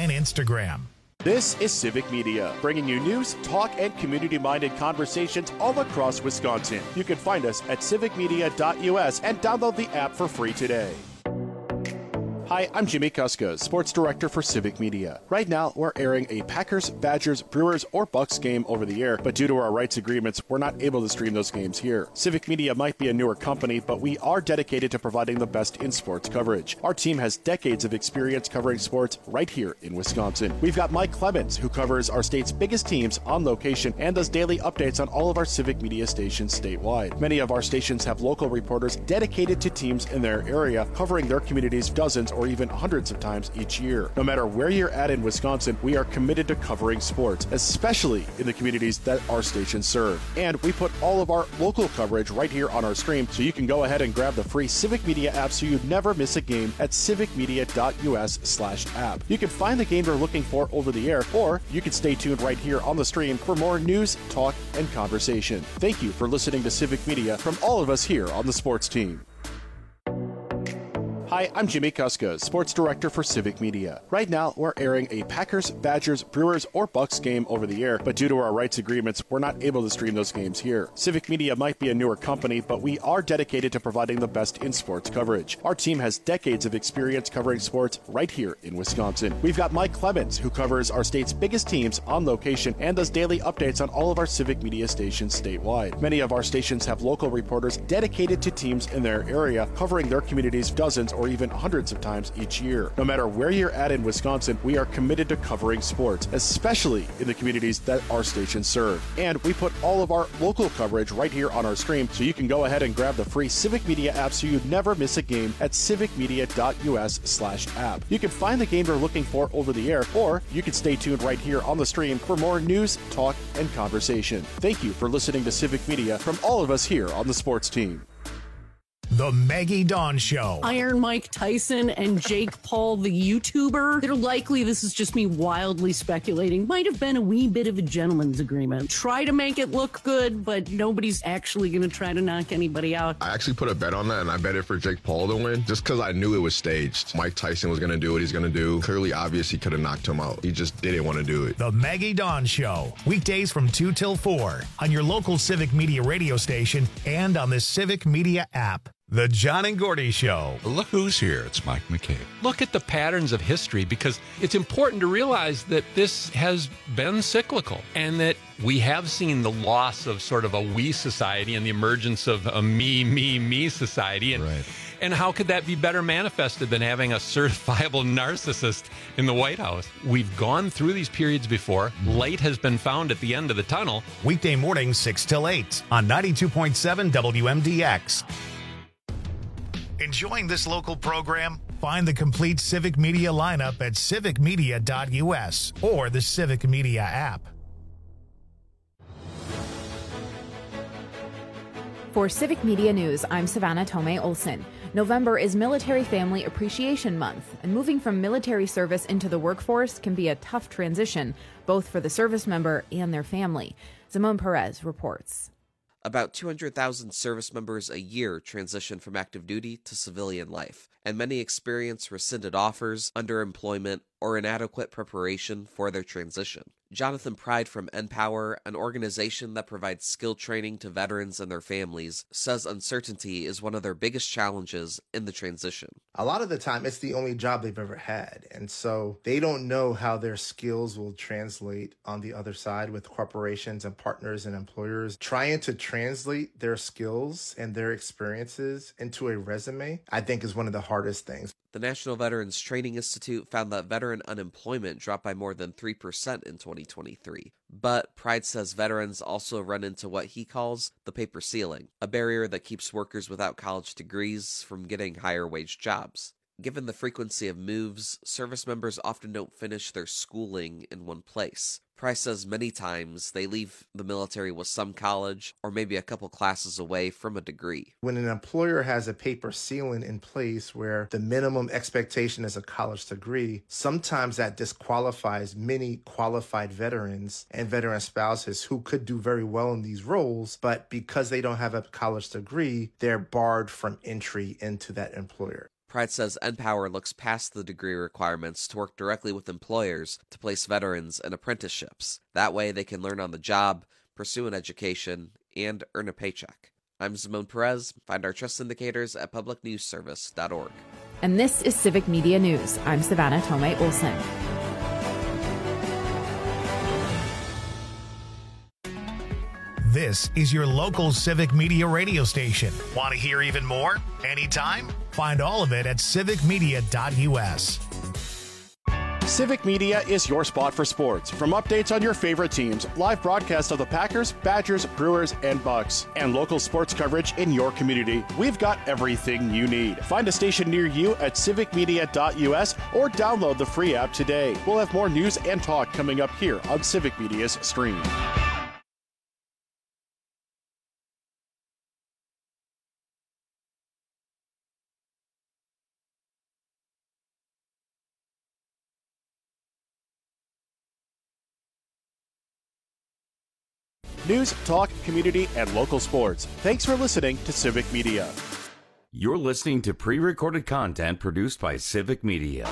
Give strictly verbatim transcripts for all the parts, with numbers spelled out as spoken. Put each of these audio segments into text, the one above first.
and Instagram. This is Civic Media, bringing you news, talk, and community-minded conversations all across Wisconsin. You can find us at civic media dot U S and download the app for free today. Hi, I'm Jimmy Kuska, Sports Director for Civic Media. Right now, we're airing a Packers, Badgers, Brewers, or Bucks game over the air, but due to our rights agreements, we're not able to stream those games here. Civic Media might be a newer company, but we are dedicated to providing the best in sports coverage. Our team has decades of experience covering sports right here in Wisconsin. We've got Mike Clemens, who covers our state's biggest teams on location and does daily updates on all of our Civic Media stations statewide. Many of our stations have local reporters dedicated to teams in their area, covering their communities dozens or even hundreds of times each year. No matter where you're at in Wisconsin, we are committed to covering sports, especially in the communities that our stations serve. And we put all of our local coverage right here on our stream, so you can go ahead and grab the free Civic Media app so you never miss a game at civic media dot U S slash app. You can find the game you're looking for over the air, or you can stay tuned right here on the stream for more news, talk, and conversation. Thank you for listening to Civic Media from all of us here on the sports team. Hi, I'm Jimmy Kuska, Sports Director for Civic Media. Right now, we're airing a Packers, Badgers, Brewers, or Bucks game over the air, but due to our rights agreements, we're not able to stream those games here. Civic Media might be a newer company, but we are dedicated to providing the best in sports coverage. Our team has decades of experience covering sports right here in Wisconsin. We've got Mike Clemens, who covers our state's biggest teams on location and does daily updates on all of our Civic Media stations statewide. Many of our stations have local reporters dedicated to teams in their area, covering their communities dozens or or even hundreds of times each year. No matter where you're at in Wisconsin, we are committed to covering sports, especially in the communities that our stations serve. And we put all of our local coverage right here on our stream, so you can go ahead and grab the free Civic Media app so you never miss a game at civic media dot U S slash app. You can find the game you're looking for over the air, or you can stay tuned right here on the stream for more news, talk, and conversation. Thank you for listening to Civic Media from all of us here on the sports team. The Maggie Dawn Show. Iron Mike Tyson and Jake Paul, the YouTuber. They're likely, this is just me wildly speculating, might have been a wee bit of a gentleman's agreement. Try to make it look good, but nobody's actually going to try to knock anybody out. I actually put a bet on that, and I bet it for Jake Paul to win, just because I knew it was staged. Mike Tyson was going to do what he's going to do. Clearly obvious he could have knocked him out. He just didn't want to do it. The Maggie Dawn Show. Weekdays from two till four on your local Civic Media radio station and on the Civic Media app. The John and Gordy Show. Look who's here. It's Mike McCabe. Look at the patterns of history, because it's important to realize that this has been cyclical and that we have seen the loss of sort of a we society and the emergence of a me, me, me society. And, right. and how could that be better manifested than having a certifiable narcissist in the White House? We've gone through these periods before. Light has been found at the end of the tunnel. Weekday mornings, six till eight on ninety-two point seven W M D X. Enjoying this local program? Find the complete Civic Media lineup at civic media dot U S or the Civic Media app. For Civic Media News, I'm Savannah Tomei Olson. November is Military Family Appreciation Month, and moving from military service into the workforce can be a tough transition, both for the service member and their family. Simone Perez reports. About two hundred thousand service members a year transition from active duty to civilian life, and many experience rescinded offers, underemployment, or inadequate preparation for their transition. Jonathan Pride from Empower, an organization that provides skill training to veterans and their families, says uncertainty is one of their biggest challenges in the transition. A lot of the time, it's the only job they've ever had, and so they don't know how their skills will translate on the other side with corporations and partners and employers. Trying to translate their skills and their experiences into a resume, I think, is one of the hardest things. The National Veterans Training Institute found that veteran unemployment dropped by more than three percent in twenty twenty-three. But Pride says veterans also run into what he calls the paper ceiling, a barrier that keeps workers without college degrees from getting higher wage jobs. Given the frequency of moves, service members often don't finish their schooling in one place. Price says many times they leave the military with some college or maybe a couple classes away from a degree. When an employer has a paper ceiling in place where the minimum expectation is a college degree, sometimes that disqualifies many qualified veterans and veteran spouses who could do very well in these roles, but because they don't have a college degree, they're barred from entry into that employer. Pride says Empower looks past the degree requirements to work directly with employers to place veterans in apprenticeships. That way they can learn on the job, pursue an education, and earn a paycheck. I'm Simone Perez. Find our trust indicators at public news service dot org. And this is Civic Media News. I'm Savannah Tomei Olson. This is your local Civic Media radio station. Want to hear even more? Anytime? Find all of it at civic media dot u s. Civic Media is your spot for sports. From updates on your favorite teams, live broadcasts of the Packers, Badgers, Brewers, and Bucks, and local sports coverage in your community, we've got everything you need. Find a station near you at civic media dot u s or download the free app today. We'll have more news and talk coming up here on Civic Media's stream. News, talk, community, and local sports. Thanks for listening to Civic Media. You're listening to pre-recorded content produced by Civic Media.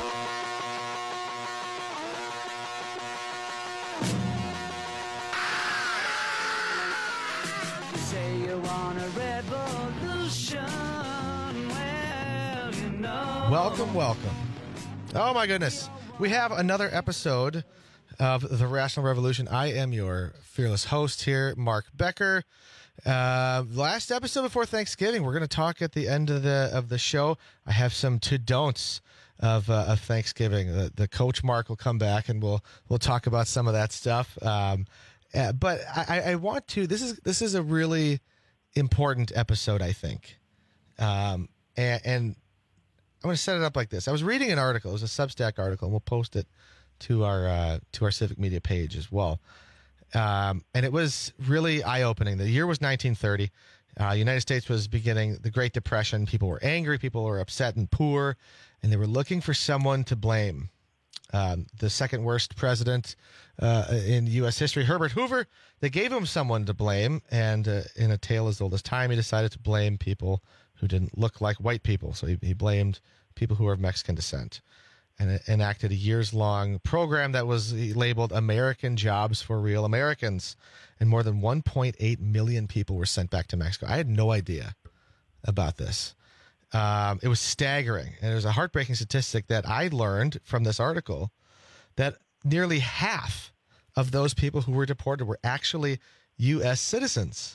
Say you want a revolution. Well, you know. Welcome, welcome. Oh my goodness. We have another episode of the Rational Revolution. I am your fearless host here, Mark Becker. Uh, last episode before Thanksgiving, we're going to talk at the end of the of the show. I have some to-don'ts of uh, of Thanksgiving. The, the coach Mark will come back and we'll we'll talk about some of that stuff. Um, uh, but I, I want to. This is this is a really important episode, I think. Um, and, and I'm going to set it up like this. I was reading an article. It was a Substack article, and we'll post it to our uh, to our Civic Media page as well. Um, and it was really eye-opening. The year was nineteen thirty. Uh, the United States was beginning the Great Depression. People were angry. People were upset and poor, and they were looking for someone to blame. Um, the second worst president uh, in U S history, Herbert Hoover, they gave him someone to blame, and uh, in a tale as old as time, he decided to blame people who didn't look like white people. So he, he blamed people who were of Mexican descent, and enacted a years-long program that was labeled American Jobs for Real Americans. And more than one point eight million people were sent back to Mexico. I had no idea about this. Um, it was staggering. And it was a heartbreaking statistic that I learned from this article that nearly half of those people who were deported were actually U S citizens.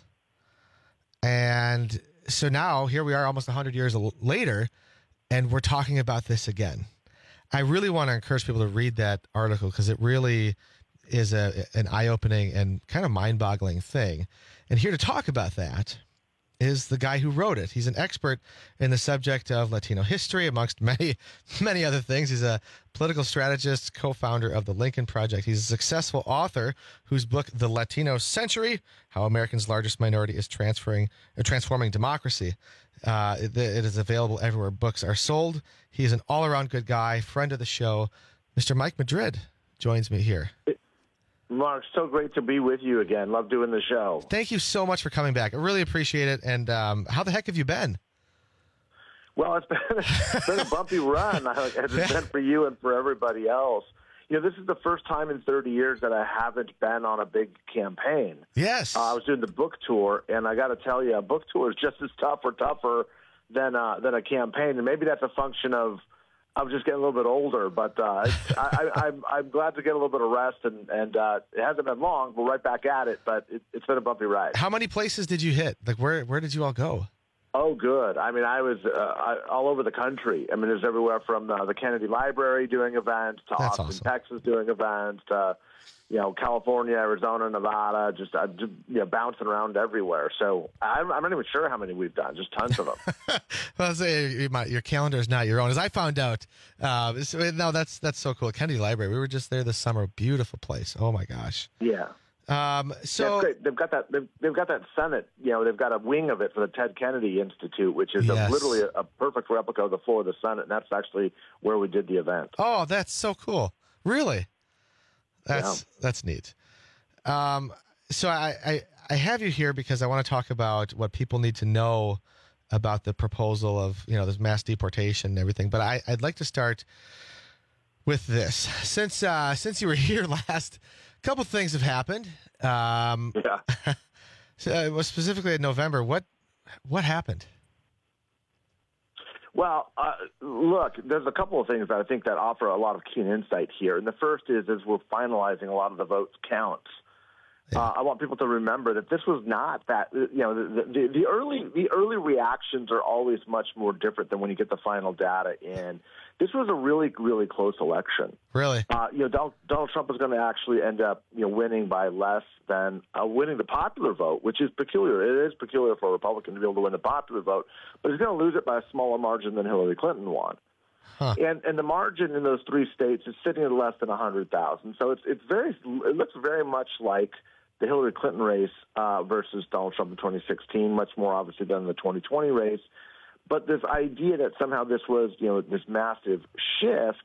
And so now here we are almost one hundred years later, and we're talking about this again. I really want to encourage people to read that article because it really is a an eye-opening and kind of mind-boggling thing. And here to talk about that is the guy who wrote it. He's an expert in the subject of Latino history, amongst many, many other things. He's a political strategist, co-founder of the Lincoln Project. He's a successful author whose book, The Latino Century, How America's Largest Minority is Transferring, uh, Transforming Democracy. Uh, it, it is available everywhere books are sold. He's an all-around good guy, friend of the show. Mister Mike Madrid joins me here. Mark, so great to be with you again. Love doing the show. Thank you so much for coming back. I really appreciate it. And um, how the heck have you been? Well, it's been, it's been a bumpy run, as it's been for you and for everybody else. You know, this is the first time in thirty years that I haven't been on a big campaign. Yes. Uh, I was doing the book tour, and I got to tell you, a book tour is just as tough or tougher than uh, than a campaign. And maybe that's a function of I'm just getting a little bit older, but uh, I, I, I'm, I'm glad to get a little bit of rest, and, and uh, it hasn't been long. We're right back at it, but it, it's been a bumpy ride. How many places did you hit? Like, where where did you all go? Oh, good. I mean, I was uh, I, all over the country. I mean, there's everywhere from uh, the Kennedy Library doing events to That's Austin, awesome. Texas doing events to, you know, California, Arizona, Nevada, just, uh, just you know, bouncing around everywhere. So I'm, I'm not even sure how many we've done, just tons of them. Well, say your calendar is not your own. As I found out, uh, so, no, that's that's so cool. Kennedy Library. We were just there this summer. Beautiful place. Oh my gosh. Yeah. Um, so That's great. They've got that. They've, they've got that Senate. You know, they've got a wing of it for the Ted Kennedy Institute, which is Yes. a, literally a, a perfect replica of the floor of the Senate. And that's actually where we did the event. Oh, that's so cool. Really? That's Yeah. that's neat. Um, so I, I I have you here because I want to talk about what people need to know about the proposal of, you know, this mass deportation and everything. But I, I'd like to start with this. Since uh, since you were here last, a couple things have happened. Um, yeah. so, uh, specifically in November, what what happened? Well, uh, look, there's a couple of things that I think that offer a lot of keen insight here. And the first is, as we're finalizing a lot of the votes counts, yeah. uh, I want people to remember that this was not that, you know, the, the, the early the early reactions are always much more different than when you get the final data in. This was a really, really close election. Really? Uh, you know, Donald, Donald Trump is going to actually end up, you know, winning by less than uh, winning the popular vote, which is peculiar. It is peculiar for a Republican to be able to win the popular vote, but he's going to lose it by a smaller margin than Hillary Clinton won. Huh. And and the margin in those three states is sitting at less than a hundred thousand. So it's it's very it looks very much like the Hillary Clinton race uh, versus Donald Trump in twenty sixteen, much more obviously than the twenty twenty race. But this idea that somehow this was, you know, this massive shift,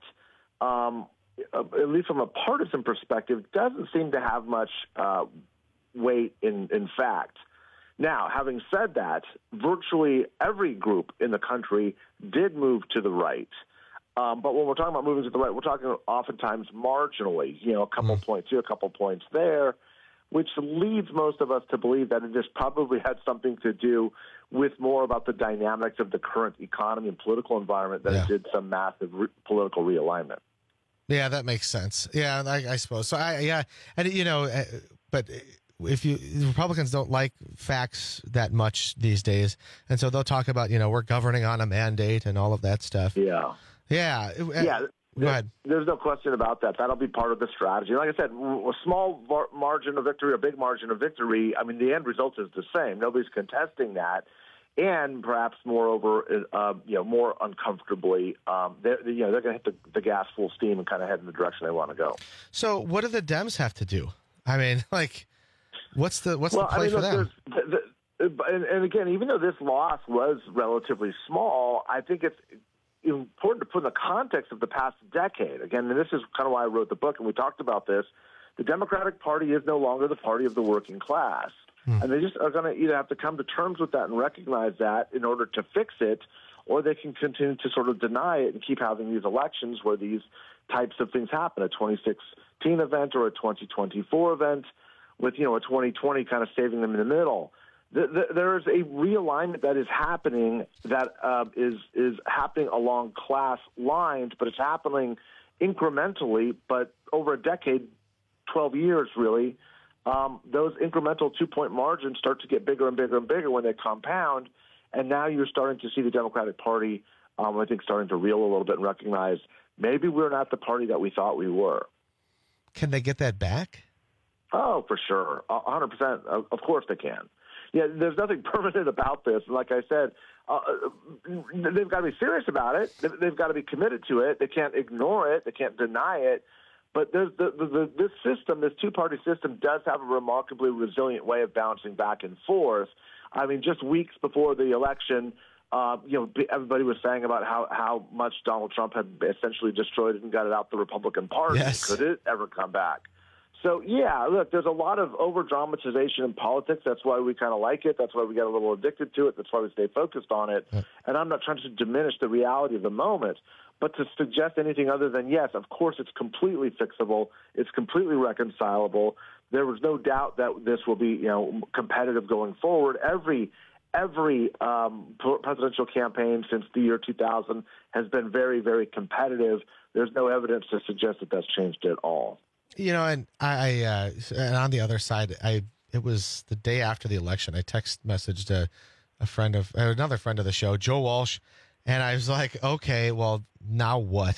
um, at least from a partisan perspective, doesn't seem to have much uh, weight in, in fact. Now, having said that, virtually every group in the country did move to the right. Um, but when we're talking about moving to the right, we're talking oftentimes marginally, you know, a couple mm. points here, a couple points there, which leads most of us to believe that it just probably had something to do with more about the dynamics of the current economy and political environment than yeah. it did some massive re- political realignment. Yeah, that makes sense. Yeah, I, I suppose. So, I yeah, and you know, but if you Republicans don't like facts that much these days, and so they'll talk about, you know, we're governing on a mandate and all of that stuff. Yeah. Yeah. Yeah. Go ahead. There's no question about that. That'll be part of the strategy. Like I said, a small margin of victory, a big margin of victory, I mean, the end result is the same. Nobody's contesting that. And perhaps, moreover, uh, you know, more uncomfortably, um, they're, you know, they're going to hit the, the gas full steam and kind of head in the direction they want to go. So what do the Dems have to do? I mean, like, what's the what's well, the play I mean, for look, them? The, the, and, and again, even though this loss was relatively small, I think it's important to put in the context of the past decade. Again, and this is kind of why I wrote the book, and we talked about this. The Democratic Party is no longer the party of the working class. Hmm. And they just are going to either have to come to terms with that and recognize that in order to fix it, or they can continue to sort of deny it and keep having these elections where these types of things happen, a twenty sixteen event or a twenty twenty-four event, with, you know, a twenty twenty kind of saving them in the middle. The, the, there is a realignment that is happening that uh, is is happening along class lines, but it's happening incrementally. But over a decade, twelve years really, um, those incremental two-point margins start to get bigger and bigger and bigger when they compound. And now you're starting to see the Democratic Party, um, I think, starting to reel a little bit and recognize maybe we're not the party that we thought we were. Can they get that back? Oh, for sure. one hundred percent. Of course they can. Yeah, there's nothing permanent about this. Like I said, uh, they've got to be serious about it. They've got to be committed to it. They can't ignore it. They can't deny it. But there's the, the, the, this system, this two-party system, does have a remarkably resilient way of bouncing back and forth. I mean, just weeks before the election, uh, you know, everybody was saying about how, how much Donald Trump had essentially destroyed it and got it out the Republican Party. Yes. Could it ever come back? So, yeah, look, there's a lot of over-dramatization in politics. That's why we kind of like it. That's why we get a little addicted to it. That's why we stay focused on it. Yeah. And I'm not trying to diminish the reality of the moment, but to suggest anything other than, yes, of course it's completely fixable. It's completely reconcilable. There was no doubt that this will be, you know, competitive going forward. Every every um, presidential campaign since the year two thousand has been very, very competitive. There's no evidence to suggest that that's changed at all. You know, and I, uh, and on the other side, I, it was the day after the election. I text messaged a, a friend of, another friend of the show, Joe Walsh, and I was like, okay, well, now what?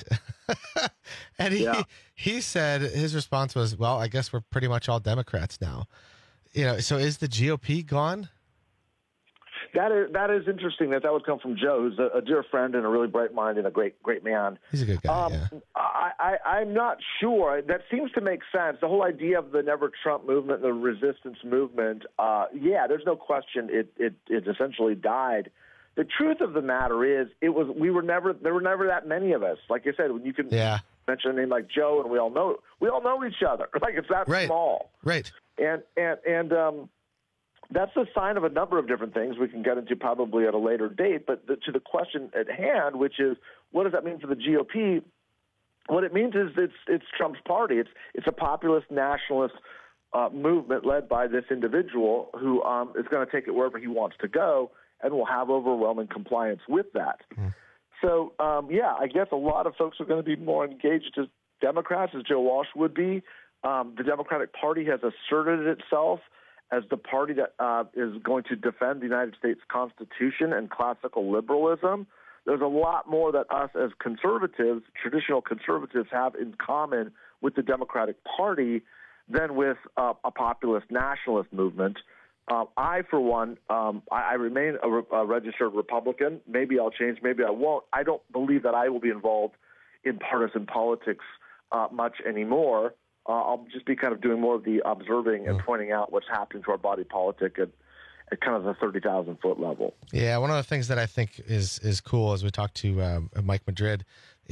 and he, yeah. he said, his response was, well, I guess we're pretty much all Democrats now. You know, so is the G O P gone? That is that is interesting that that would come from Joe, who's a, a dear friend and a really bright mind and a great great man. He's a good guy. Um, yeah. I, I, I'm not sure. That seems to make sense. The whole idea of the Never Trump movement, the resistance movement. Uh, yeah, there's no question. It, it it essentially died. The truth of the matter is, it was we were never there were never that many of us. Like I said, when you can yeah. mention a name like Joe, and we all know we all know each other. Like it's that right. small. Right. And and and um. that's a sign of a number of different things we can get into probably at a later date. But the, to the question at hand, which is, what does that mean for the G O P? What it means is it's it's Trump's party. It's it's a populist nationalist uh, movement led by this individual who um, is going to take it wherever he wants to go and will have overwhelming compliance with that. Mm. So, um, yeah, I guess a lot of folks are going to be more engaged as Democrats, as Joe Walsh would be. Um, the Democratic Party has asserted itself as the party that uh, is going to defend the United States Constitution and classical liberalism. There's a lot more that us as conservatives, traditional conservatives, have in common with the Democratic Party than with uh, a populist nationalist movement. Uh, I, for one, um, I, I remain a, re- a registered Republican. Maybe I'll change, maybe I won't. I don't believe that I will be involved in partisan politics uh, much anymore. Uh, I'll just be kind of doing more of the observing and pointing out what's happening to our body politic at, at kind of the thirty thousand foot level. Yeah, one of the things that I think is is cool as we talk to um, Mike Madrid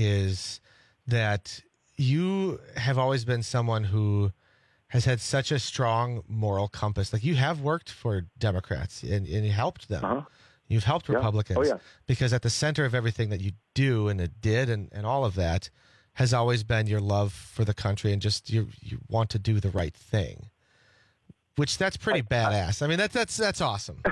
is that you have always been someone who has had such a strong moral compass. Like, you have worked for Democrats and, and you helped them. Uh-huh. You've helped yeah. Republicans. Oh, yeah. Because at the center of everything that you do and it did and, and all of that has always been your love for the country and just you you want to do the right thing, which that's pretty I, badass. I, I mean, that's that's that's awesome.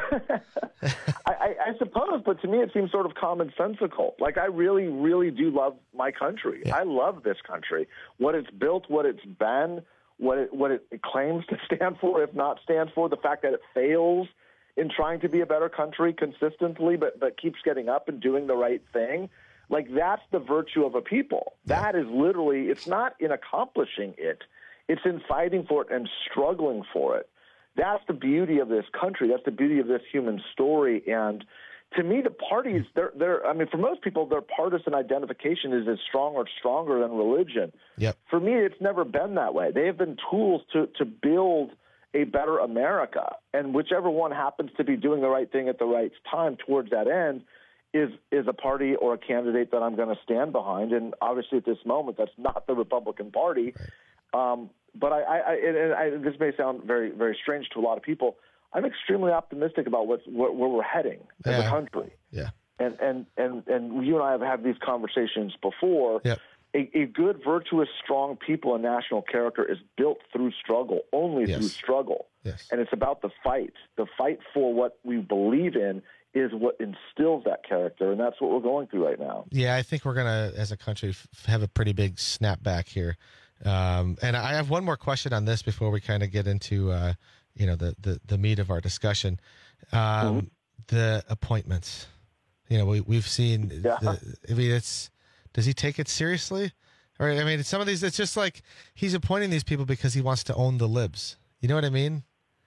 I, I, I suppose, but to me it seems sort of commonsensical. Like, I really, really do love my country. Yeah. I love this country. What it's built, what it's been, what it, what it claims to stand for, if not stand for, the fact that it fails in trying to be a better country consistently, but, but keeps getting up and doing the right thing. Like, that's the virtue of a people. That is literally, it's not in accomplishing it. It's in fighting for it and struggling for it. That's the beauty of this country. That's the beauty of this human story. And to me, the parties, they're, they're, I mean, for most people, their partisan identification is as strong or stronger than religion. Yep. For me, it's never been that way. They have been tools to, to build a better America. And whichever one happens to be doing the right thing at the right time towards that end is is a party or a candidate that I'm going to stand behind. And obviously at this moment, that's not the Republican Party. Right. Um, but I, I, I, and I, this may sound very, very strange to a lot of people. I'm extremely optimistic about what's, where, where we're heading as yeah. a country. Yeah. And, and, and, and you and I have had these conversations before. Yep. A, a good, virtuous, strong people and national character is built through struggle, only yes. through struggle. Yes. And it's about the fight. The fight for what we believe in is what instills that character, and that's what we're going through right now. Yeah, I think we're going to, as a country, f- have a pretty big snapback here. Um, and I have one more question on this before we kind of get into, uh, you know, the, the, the meat of our discussion. Um, mm-hmm. The appointments. You know, we, we've seen, yeah. the, I mean, it's, does he take it seriously? Or, I mean, some of these, it's just like he's appointing these people because he wants to own the libs. You know what I mean?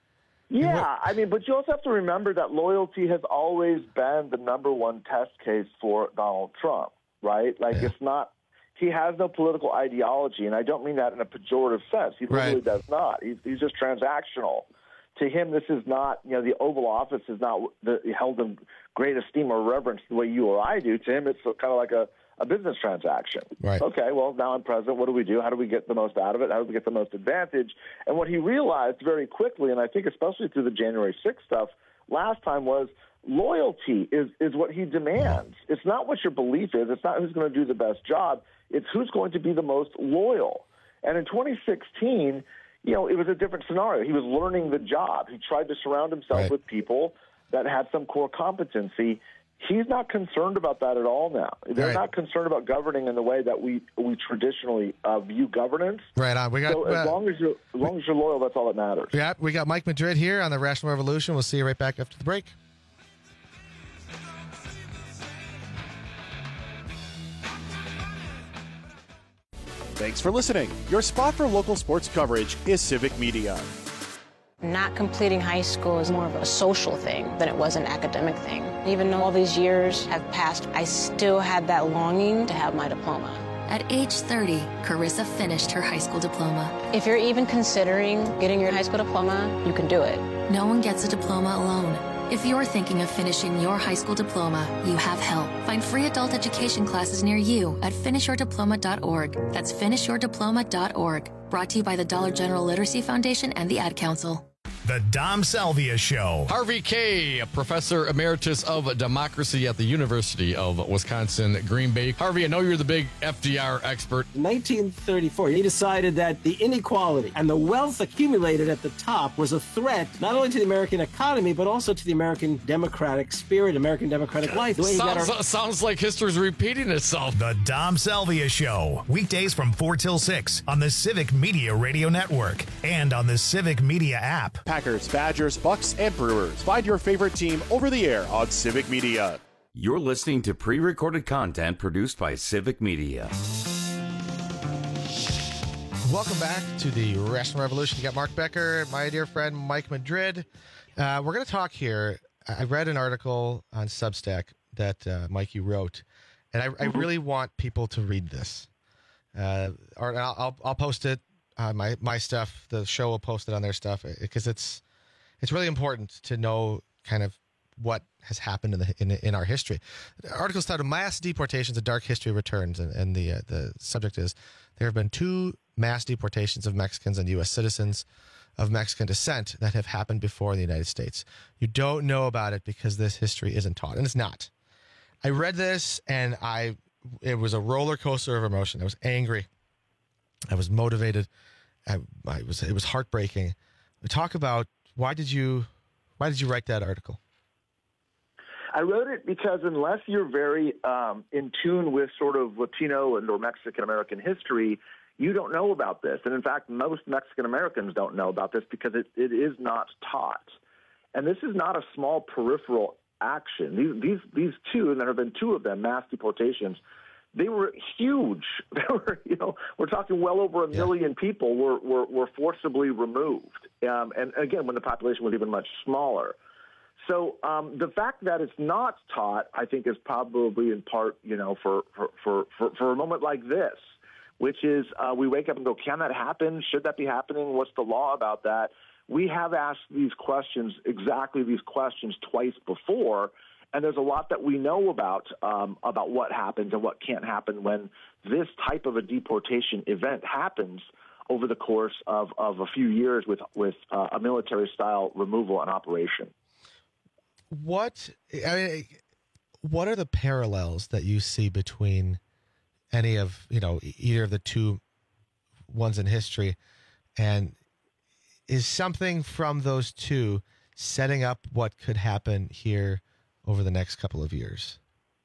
Yeah, I mean, but you also have to remember that loyalty has always been the number one test case for Donald Trump, right? Like, yeah. it's not, he has no political ideology, and I don't mean that in a pejorative sense. He right. really does not. He's, he's just transactional. To him, this is not, you know, the Oval Office is not the, held in great esteem or reverence the way you or I do. To him, it's kind of like a, a business transaction. Right. Okay, well, now I'm president. What do we do? How do we get the most out of it? How do we get the most advantage? And what he realized very quickly, and I think especially through the January sixth stuff last time, was loyalty is, is what he demands. It's not what your belief is. It's not who's going to do the best job. It's who's going to be the most loyal. And in twenty sixteen, you know, it was a different scenario. He was learning the job. He tried to surround himself right. with people that had some core competency. He's not concerned about that at all now. They're right. not concerned about governing in the way that we we traditionally uh, view governance. Right on. We got so as uh, long as you're as long as you're loyal, that's all that matters. Yeah, we got Mike Madrid here on the Rational Revolution. We'll see you right back after the break. Thanks for listening. Your spot for local sports coverage is Civic Media. Not completing high school is more of a social thing than it was an academic thing. Even though all these years have passed, I still had that longing to have my diploma. At age thirty, Carissa finished her high school diploma. If you're even considering getting your high school diploma, you can do it. No one gets a diploma alone. If you're thinking of finishing your high school diploma, you have help. Find free adult education classes near you at finish your diploma dot org. That's finish your diploma dot org. Brought to you by the Dollar General Literacy Foundation and the Ad Council. The Dom Salvia Show. Harvey Kaye, a professor emeritus of democracy at the University of Wisconsin, Green Bay. Harvey, I know you're the big F D R expert. nineteen thirty-four, he decided that the inequality and the wealth accumulated at the top was a threat not only to the American economy, but also to the American democratic spirit, American democratic life. The way he got Sounds, our- sounds like history's repeating itself. The Dom Salvia Show. Weekdays from four till six on the Civic Media Radio Network and on the Civic Media app. Packers, Badgers, Bucks, and Brewers. Find your favorite team over the air on Civic Media. You're listening to pre-recorded content produced by Civic Media. Welcome back to the Rational Revolution. You got Mark Becker, my dear friend Mike Madrid. Uh, we're going to talk here. I read an article on Substack that uh, Mike, you wrote, and I, I really want people to read this. Uh, or I'll, I'll, I'll post it. Uh, my my stuff, the show will post it on their stuff because it's it's really important to know kind of what has happened in the in, in our history. The article's titled "Mass Deportations: A Dark History Returns," and, and the uh, the subject is there have been two mass deportations of Mexicans and U S citizens of Mexican descent that have happened before in the United States. You don't know about it because this history isn't taught, and it's not. I read this and I it was a roller coaster of emotion. I was angry. I was motivated. I, I was. It was heartbreaking. Talk about why did you, why did you write that article? I wrote it because unless you're very um, in tune with sort of Latino and or Mexican American history, you don't know about this. And in fact, most Mexican Americans don't know about this because it, it is not taught. And this is not a small peripheral action. These these these two, and there have been two of them, mass deportations. They were huge. They were, you know, we're talking well over a million yeah. people were, were, were forcibly removed. Um, and again, when the population was even much smaller. So um, the fact that it's not taught, I think, is probably in part, you know, for, for, for, for, for a moment like this, which is uh, we wake up and go, can that happen? Should that be happening? What's the law about that? We have asked these questions, exactly these questions twice before. And there's a lot that we know about um, about what happens and what can't happen when this type of a deportation event happens over the course of, of a few years with with uh, a military-style removal and operation. What I mean, what are the parallels that you see between any of you know either of the two ones in history, and is something from those two setting up what could happen here over the next couple of years?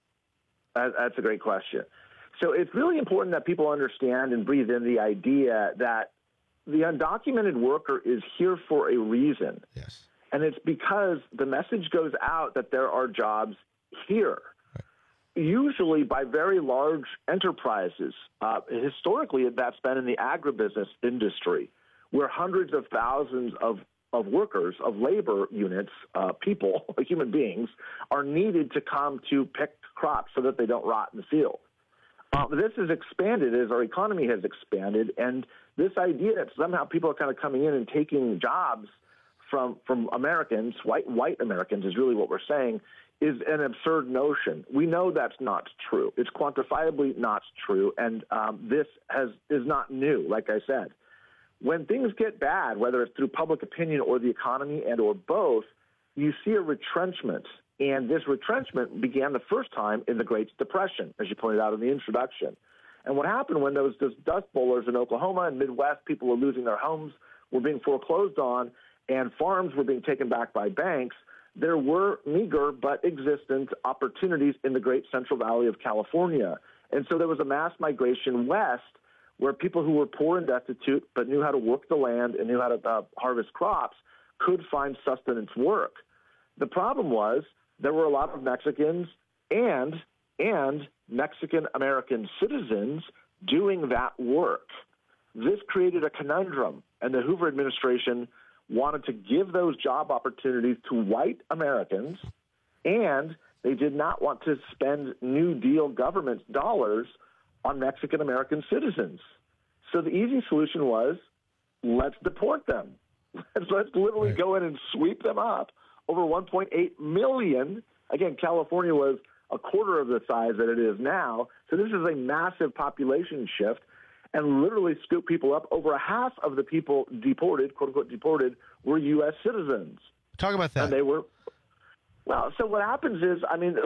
That's a great question. So it's really important that people understand and breathe in the idea that the undocumented worker is here for a reason. Yes. And it's because the message goes out that there are jobs here, right. Usually by very large enterprises. Uh, historically, that's been in the agribusiness industry, where hundreds of thousands of of workers, of labor units, uh, people, human beings, are needed to come to pick crops so that they don't rot in the field. Uh, this has expanded as our economy has expanded, and this idea that somehow people are kind of coming in and taking jobs from from Americans, white white Americans is really what we're saying, is an absurd notion. We know that's not true. It's quantifiably not true, and um, this has is not new, like I said. When things get bad, whether it's through public opinion or the economy and or both, you see a retrenchment. And this retrenchment began the first time in the Great Depression, as you pointed out in the introduction. And what happened when those, those dust bowlers in Oklahoma and Midwest, people were losing their homes, were being foreclosed on, and farms were being taken back by banks, there were meager but existent opportunities in the Great Central Valley of California. And so there was a mass migration west where people who were poor and destitute but knew how to work the land and knew how to uh, harvest crops could find sustenance work. The problem was there were a lot of Mexicans and and Mexican-American citizens doing that work. This created a conundrum, and the Hoover administration wanted to give those job opportunities to white Americans, and they did not want to spend New Deal government dollars on Mexican-American citizens. So the easy solution was, let's deport them. Let's, let's literally right. go in and sweep them up. Over one point eight million. Again, California was a quarter of the size that it is now. So this is a massive population shift. and literally scoop people up. Over a half of the people deported, quote unquote deported, were U S citizens. Talk about that. And they were. Well, so what happens is, I mean,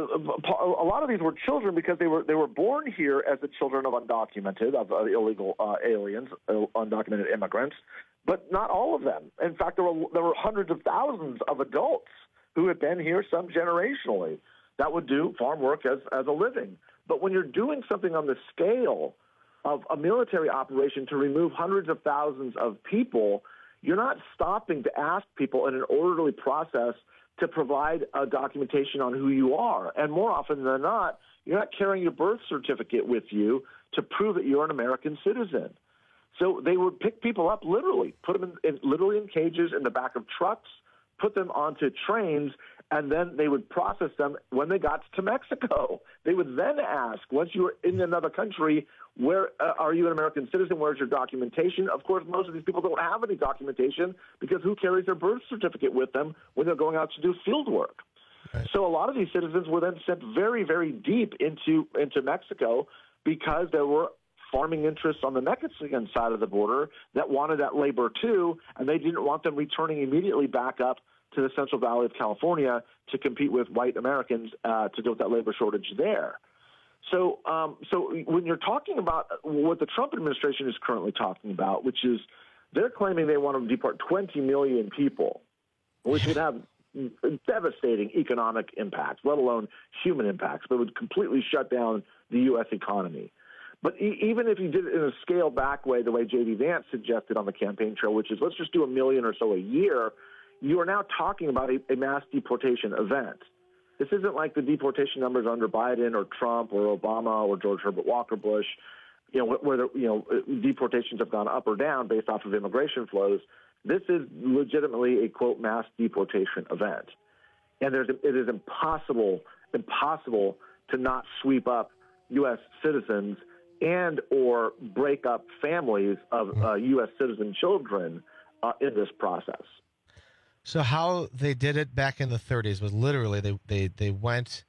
a lot of these were children because they were they were born here as the children of undocumented, of uh, illegal uh, aliens, uh, undocumented immigrants, but not all of them. In fact, there were there were hundreds of thousands of adults who had been here, some generationally, that would do farm work as as a living. But when you're doing something on the scale of a military operation to remove hundreds of thousands of people, you're not stopping to ask people in an orderly process to provide a documentation on who you are. And more often than not, you're not carrying your birth certificate with you to prove that you're an American citizen. So they would pick people up literally, put them in, in, literally in cages in the back of trucks, put them onto trains, and then they would process them when they got to Mexico. They would then ask, once you were in another country, where uh, are you an American citizen? Where's your documentation? Of course, most of these people don't have any documentation because who carries their birth certificate with them when they're going out to do field work? Right. So a lot of these citizens were then sent very, very deep into into Mexico because there were farming interests on the Mexican side of the border that wanted that labor too, and they didn't want them returning immediately back up to the Central Valley of California to compete with white Americans uh, to deal with that labor shortage there. So, um, so when you're talking about what the Trump administration is currently talking about, which is they're claiming they want to deport twenty million people, which would have devastating economic impacts, let alone human impacts, but would completely shut down the U S economy. But e- even if you did it in a scaled-back way, the way J D Vance suggested on the campaign trail, which is let's just do a million or so a year, you are now talking about a, a mass deportation event. This isn't like the deportation numbers under Biden or Trump or Obama or George Herbert Walker Bush, you know, where the, you know deportations have gone up or down based off of immigration flows. This is legitimately a quote mass deportation event, and there's it is impossible impossible to not sweep up U S citizens and or break up families of uh, U S citizen children uh, in this process. So how they did it back in the thirties was literally they, they, they went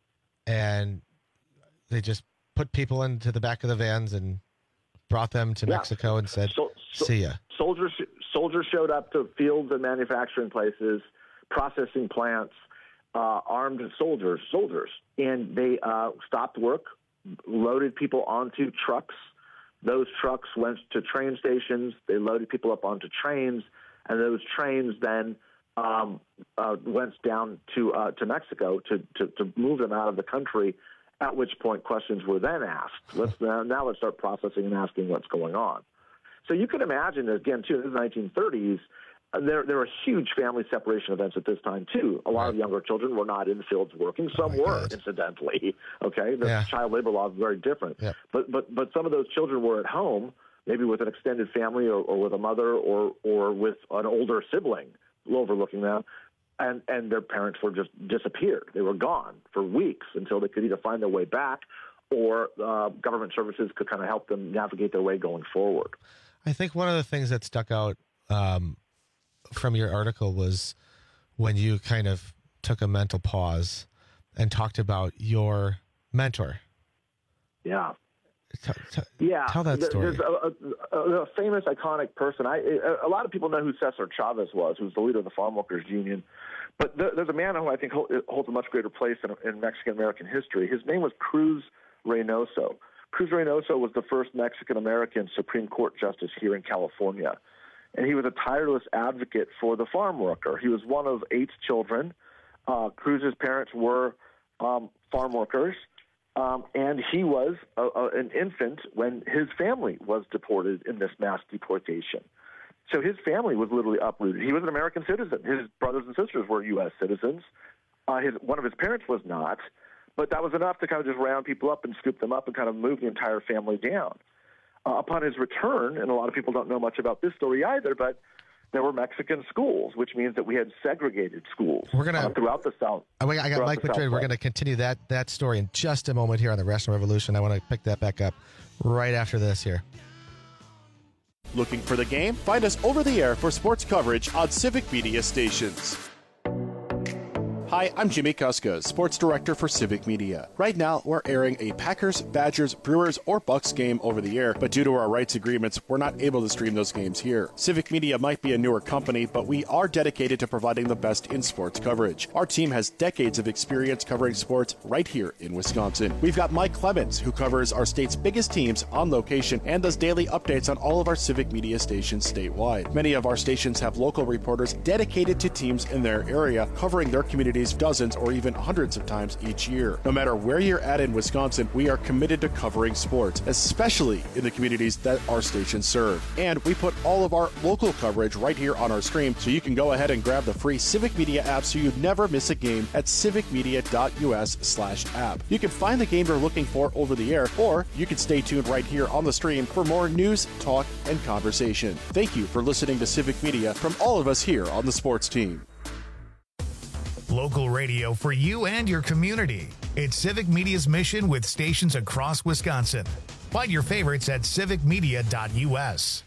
and they just put people into the back of the vans and brought them to yeah. Mexico and said, so, so, see ya. Soldiers, soldiers showed up to fields and manufacturing places, processing plants, uh, armed soldiers, soldiers, and they uh, stopped work, loaded people onto trucks. Those trucks went to train stations. They loaded people up onto trains. And those trains then um, uh, went down to uh, to Mexico to, to, to move them out of the country, at which point questions were then asked. Let's now, now let's start processing and asking what's going on. So you can imagine, again, too, in the nineteen thirties, uh, there, there were huge family separation events at this time, too. A lot right. of younger children were not in the fields working. Some oh were, God. incidentally. Okay, the yeah. child labor law is very different. Yeah. But, but, but some of those children were at home, maybe with an extended family or, or with a mother or, or with an older sibling overlooking them, and, and their parents were just disappeared. They were gone for weeks until they could either find their way back or uh, government services could kind of help them navigate their way going forward. I think one of the things that stuck out um, from your article was when you kind of took a mental pause and talked about your mentor. Yeah. T- t- yeah, tell that story. There's a, a, a famous, iconic person. I, a lot of people know who Cesar Chavez was, who's the leader of the Farm Workers Union. But there, there's a man who I think holds a much greater place in, in Mexican-American history. His name was Cruz Reynoso. Cruz Reynoso was the first Mexican-American Supreme Court justice here in California. And he was a tireless advocate for the farm worker. He was one of eight children. Uh, Cruz's parents were um, farm workers. Um, and he was a, a, an infant when his family was deported in this mass deportation. So his family was literally uprooted. He was an American citizen. His brothers and sisters were U S citizens. Uh, his, one of his parents was not. But that was enough to kind of just round people up and scoop them up and kind of move the entire family down. Uh, upon his return, and a lot of people don't know much about this story either, but there were Mexican schools, which means that we had segregated schools We're gonna, uh, throughout the South. I got Mike Madrid. We're going to continue that that story in just a moment here on the Rational Revolution. I want to pick that back up right after this here. Looking for the game? Find us over the air for sports coverage on Civic Media stations. Hi, I'm Jimmy Kuska, Sports Director for Civic Media. Right now, we're airing a Packers, Badgers, Brewers, or Bucks game over the air, but due to our rights agreements, we're not able to stream those games here. Civic Media might be a newer company, but we are dedicated to providing the best in sports coverage. Our team has decades of experience covering sports right here in Wisconsin. We've got Mike Clemens, who covers our state's biggest teams on location and does daily updates on all of our Civic Media stations statewide. Many of our stations have local reporters dedicated to teams in their area, covering their communities dozens or even hundreds of times each year. No matter where you're at in Wisconsin, we are committed to covering sports, especially in the communities that our stations serve. And we put all of our local coverage right here on our stream, so you can go ahead and grab the free Civic Media app so you never miss a game at civicmedia.us slash app. You can find the game you're looking for over the air, or you can stay tuned right here on the stream for more news, talk, and conversation. Thank you for listening to Civic Media from all of us here on the sports team. Local radio for you and your community. It's Civic Media's mission with stations across Wisconsin. Find your favorites at civic media dot u s.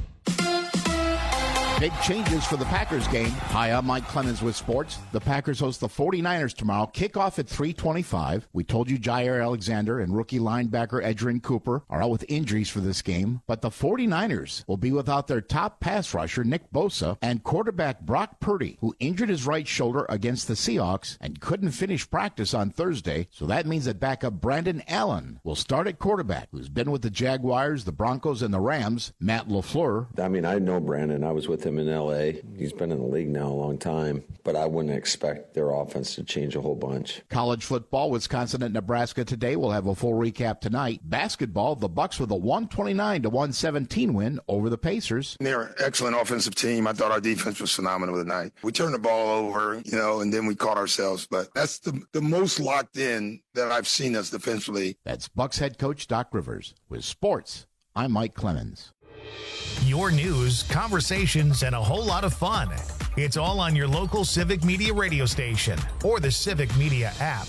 Big changes for the Packers game. Hi, I'm Mike Clemens with sports. The Packers host the forty-niners tomorrow. Kickoff at three twenty-five. We told you Jair Alexander and rookie linebacker Edgerrin Cooper are out with injuries for this game. But the forty-niners will be without their top pass rusher, Nick Bosa, and quarterback Brock Purdy, who injured his right shoulder against the Seahawks and couldn't finish practice on Thursday. So that means that backup Brandon Allen will start at quarterback, who's been with the Jaguars, the Broncos, and the Rams, Matt LaFleur. I mean, I know Brandon. I was with him in L A. He's been in the league now a long time, but I wouldn't expect their offense to change a whole bunch. College football, Wisconsin and Nebraska today. We'll have a full recap tonight. Basketball, the Bucks with a one twenty-nine to one seventeen win over the Pacers. They're an excellent offensive team. I thought our defense was phenomenal tonight. We turned the ball over, you know, and then we caught ourselves, but that's the, the most locked in that I've seen us defensively. That's Bucks head coach Doc Rivers. With sports, I'm Mike Clemens. Your news, conversations, and a whole lot of fun. It's all on your local Civic Media radio station or the Civic Media app.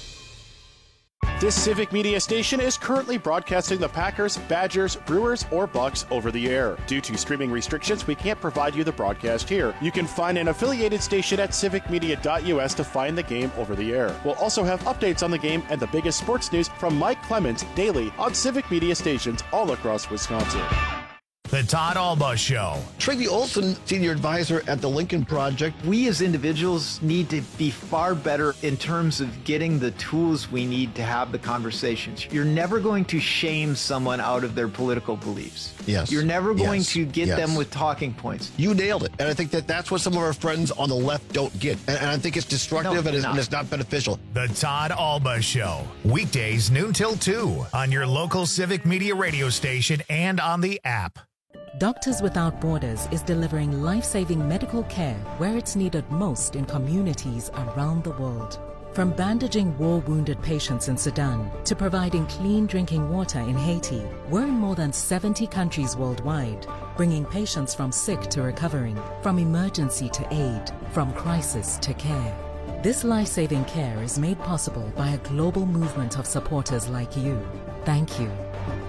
This Civic Media station is currently broadcasting the Packers, Badgers, Brewers, or Bucks over the air. Due to streaming restrictions, we can't provide you the broadcast here. You can find an affiliated station at civic media dot u s to find the game over the air. We'll also have updates on the game and the biggest sports news from Mike Clemens daily on Civic Media stations all across Wisconsin. The Todd Alba Show. Tracy Olson, Senior Advisor at the Lincoln Project. We as individuals need to be far better in terms of getting the tools we need to have the conversations. You're never going to shame someone out of their political beliefs. Yes. You're never going yes. to get yes. them with talking points. You nailed it. And I think that that's what some of our friends on the left don't get. And, and I think it's destructive no, and, it's, not. and it's not beneficial. The Todd Alba Show. Weekdays noon till two on your local Civic Media radio station and on the app. Doctors Without Borders is delivering life-saving medical care where it's needed most in communities around the world. From bandaging war-wounded patients in Sudan to providing clean drinking water in Haiti, we're in more than seventy countries worldwide, bringing patients from sick to recovering, from emergency to aid, from crisis to care. This life-saving care is made possible by a global movement of supporters like you. Thank you.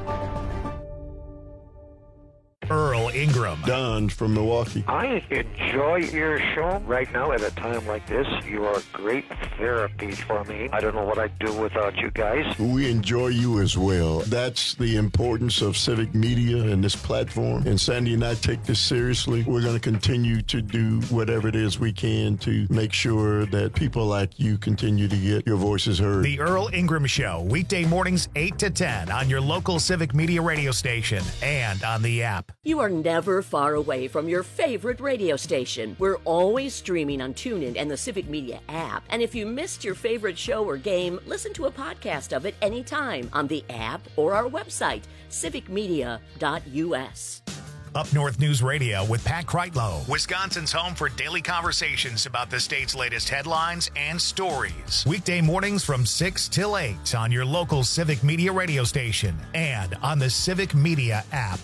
Earl Ingram. Don from Milwaukee. I enjoy your show right now at a time like this. You are great therapy for me. I don't know what I'd do without you guys. We enjoy you as well. That's the importance of Civic Media and this platform. And Sandy and I take this seriously. We're going to continue to do whatever it is we can to make sure that people like you continue to get your voices heard. The Earl Ingram Show, weekday mornings eight to ten on your local Civic Media radio station and on the app. You are never far away from your favorite radio station. We're always streaming on TuneIn and the Civic Media app. And if you missed your favorite show or game, listen to a podcast of it anytime on the app or our website, civic media dot u s. Up North News Radio with Pat Kreitlow, Wisconsin's home for daily conversations about the state's latest headlines and stories. Weekday mornings from six till eight on your local Civic Media radio station and on the Civic Media app.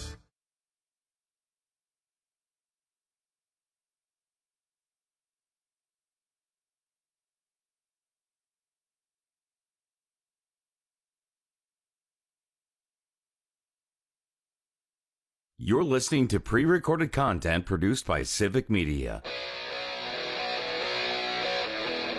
You're listening to pre-recorded content produced by Civic Media.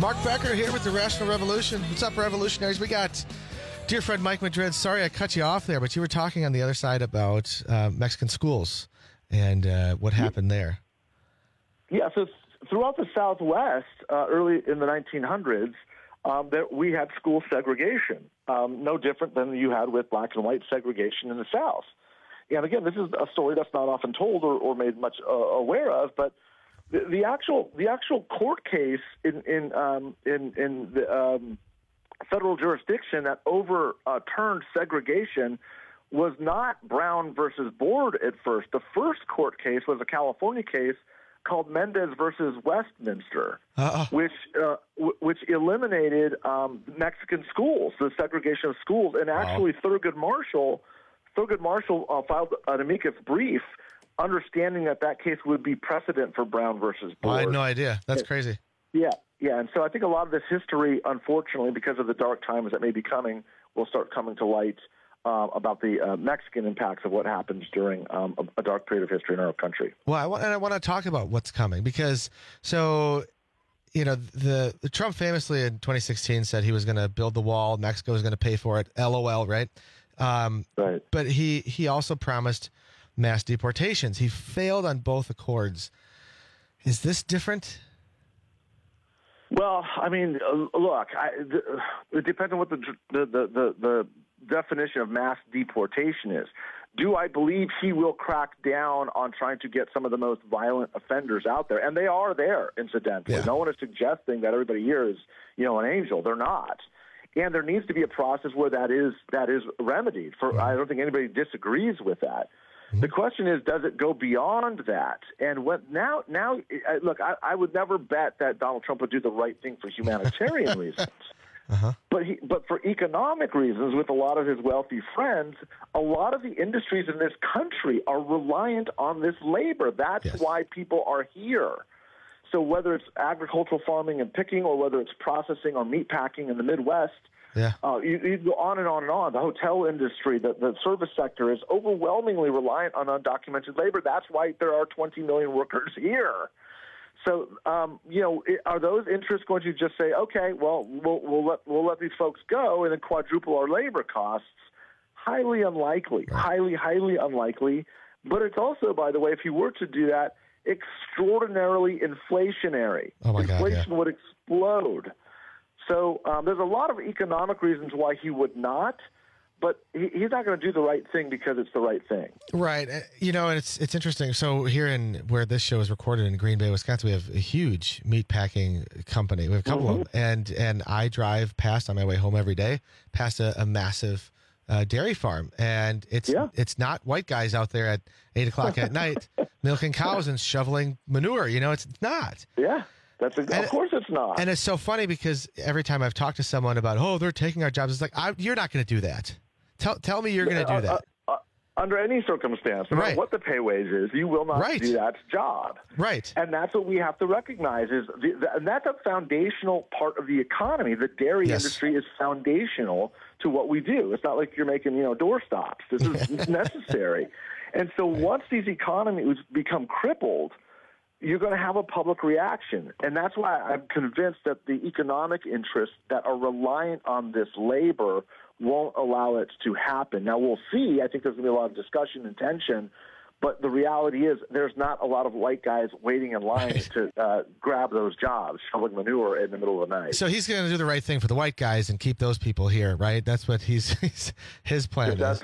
Mark Becker here with the Rational Revolution. What's up, revolutionaries? We got dear friend Mike Madrid. Sorry I cut you off there, but you were talking on the other side about uh, Mexican schools and uh, what happened there. Yeah, so throughout the Southwest, uh, early in the nineteen hundreds, um, there, we had school segregation, um, no different than you had with black and white segregation in the South. And again, this is a story that's not often told or, or made much uh, aware of, but the, the actual the actual court case in in um, in, in the um, federal jurisdiction that overturned segregation was not Brown versus Board at first. The first court case was a California case called Mendez versus Westminster, Uh-oh. which uh, w- which eliminated um, Mexican schools, the segregation of schools, and actually wow. Thurgood Marshall, Thurgood Marshall uh, filed an amicus brief, understanding that that case would be precedent for Brown versus Board. Oh, I had no idea. That's crazy. Yeah, yeah, and so I think a lot of this history, unfortunately, because of the dark times that may be coming, will start coming to light uh, about the uh, Mexican impacts of what happens during um, a, a dark period of history in our country. Well, I want, and I want to talk about what's coming because, so, you know, the, the Trump famously in twenty sixteen said he was going to build the wall, Mexico was going to pay for it, LOL, right? Um, right. But he he also promised mass deportations. He failed on both accords. Is this different? Well, I mean, uh, look, I, th- it depends on what the, the the the the definition of mass deportation is. Do I believe he will crack down on trying to get some of the most violent offenders out there? And they are there, incidentally. Yeah. No one is suggesting that everybody here is, you know, an angel. They're not. And there needs to be a process where that is that is remedied. For I don't think anybody disagrees with that. The question is, does it go beyond that? And what now? Now, look, I, I would never bet that Donald Trump would do the right thing for humanitarian reasons. Uh-huh. But he, but for economic reasons, with a lot of his wealthy friends, a lot of the industries in this country are reliant on this labor. That's yes. why people are here. So whether it's agricultural farming and picking, or whether it's processing or meat packing in the Midwest, yeah, uh, you, you go on and on and on. The hotel industry, the, the service sector is overwhelmingly reliant on undocumented labor. That's why there are twenty million workers here. So, um, you know, are those interests going to just say, okay, well, we'll, we'll let we'll let these folks go and then quadruple our labor costs? Highly unlikely, highly, highly unlikely. But it's also, by the way, if you were to do that, extraordinarily inflationary. Oh my God, Inflation yeah. would explode. So um, there's a lot of economic reasons why he would not. But he, he's not going to do the right thing because it's the right thing. Right. Uh, You know, and it's it's interesting. So here in where this show is recorded in Green Bay, Wisconsin, we have a huge meat packing company. We have a couple Mm-hmm. of them. And, and I drive past on my way home every day, past a, a massive uh, dairy farm. And it's Yeah. it's not white guys out there at eight o'clock at night milking cows and shoveling manure. You know, it's not. Yeah. That's a, And- of course it's not. And it's so funny because every time I've talked to someone about, oh, they're taking our jobs, it's like, I, you're not going to do that. Tell tell me you're going to do Uh, that. uh, uh, under any circumstance, no matter Right. what the pay wage is, you will not Right. do that job. Right. And that's what we have to recognize is, the, the, and that's a foundational part of the economy. The dairy Yes. industry is foundational to what we do. It's not like you're making, you know, door stops. This is necessary. And so once these economies become crippled, you're going to have a public reaction. And that's why I'm convinced that the economic interests that are reliant on this labor won't allow it to happen. Now, we'll see. I think there's going to be a lot of discussion and tension. But the reality is there's not a lot of white guys waiting in line Right. to uh, grab those jobs, shoveling manure in the middle of the night. So he's going to do the right thing for the white guys and keep those people here, right? That's what he's, he's his plan if that's, is.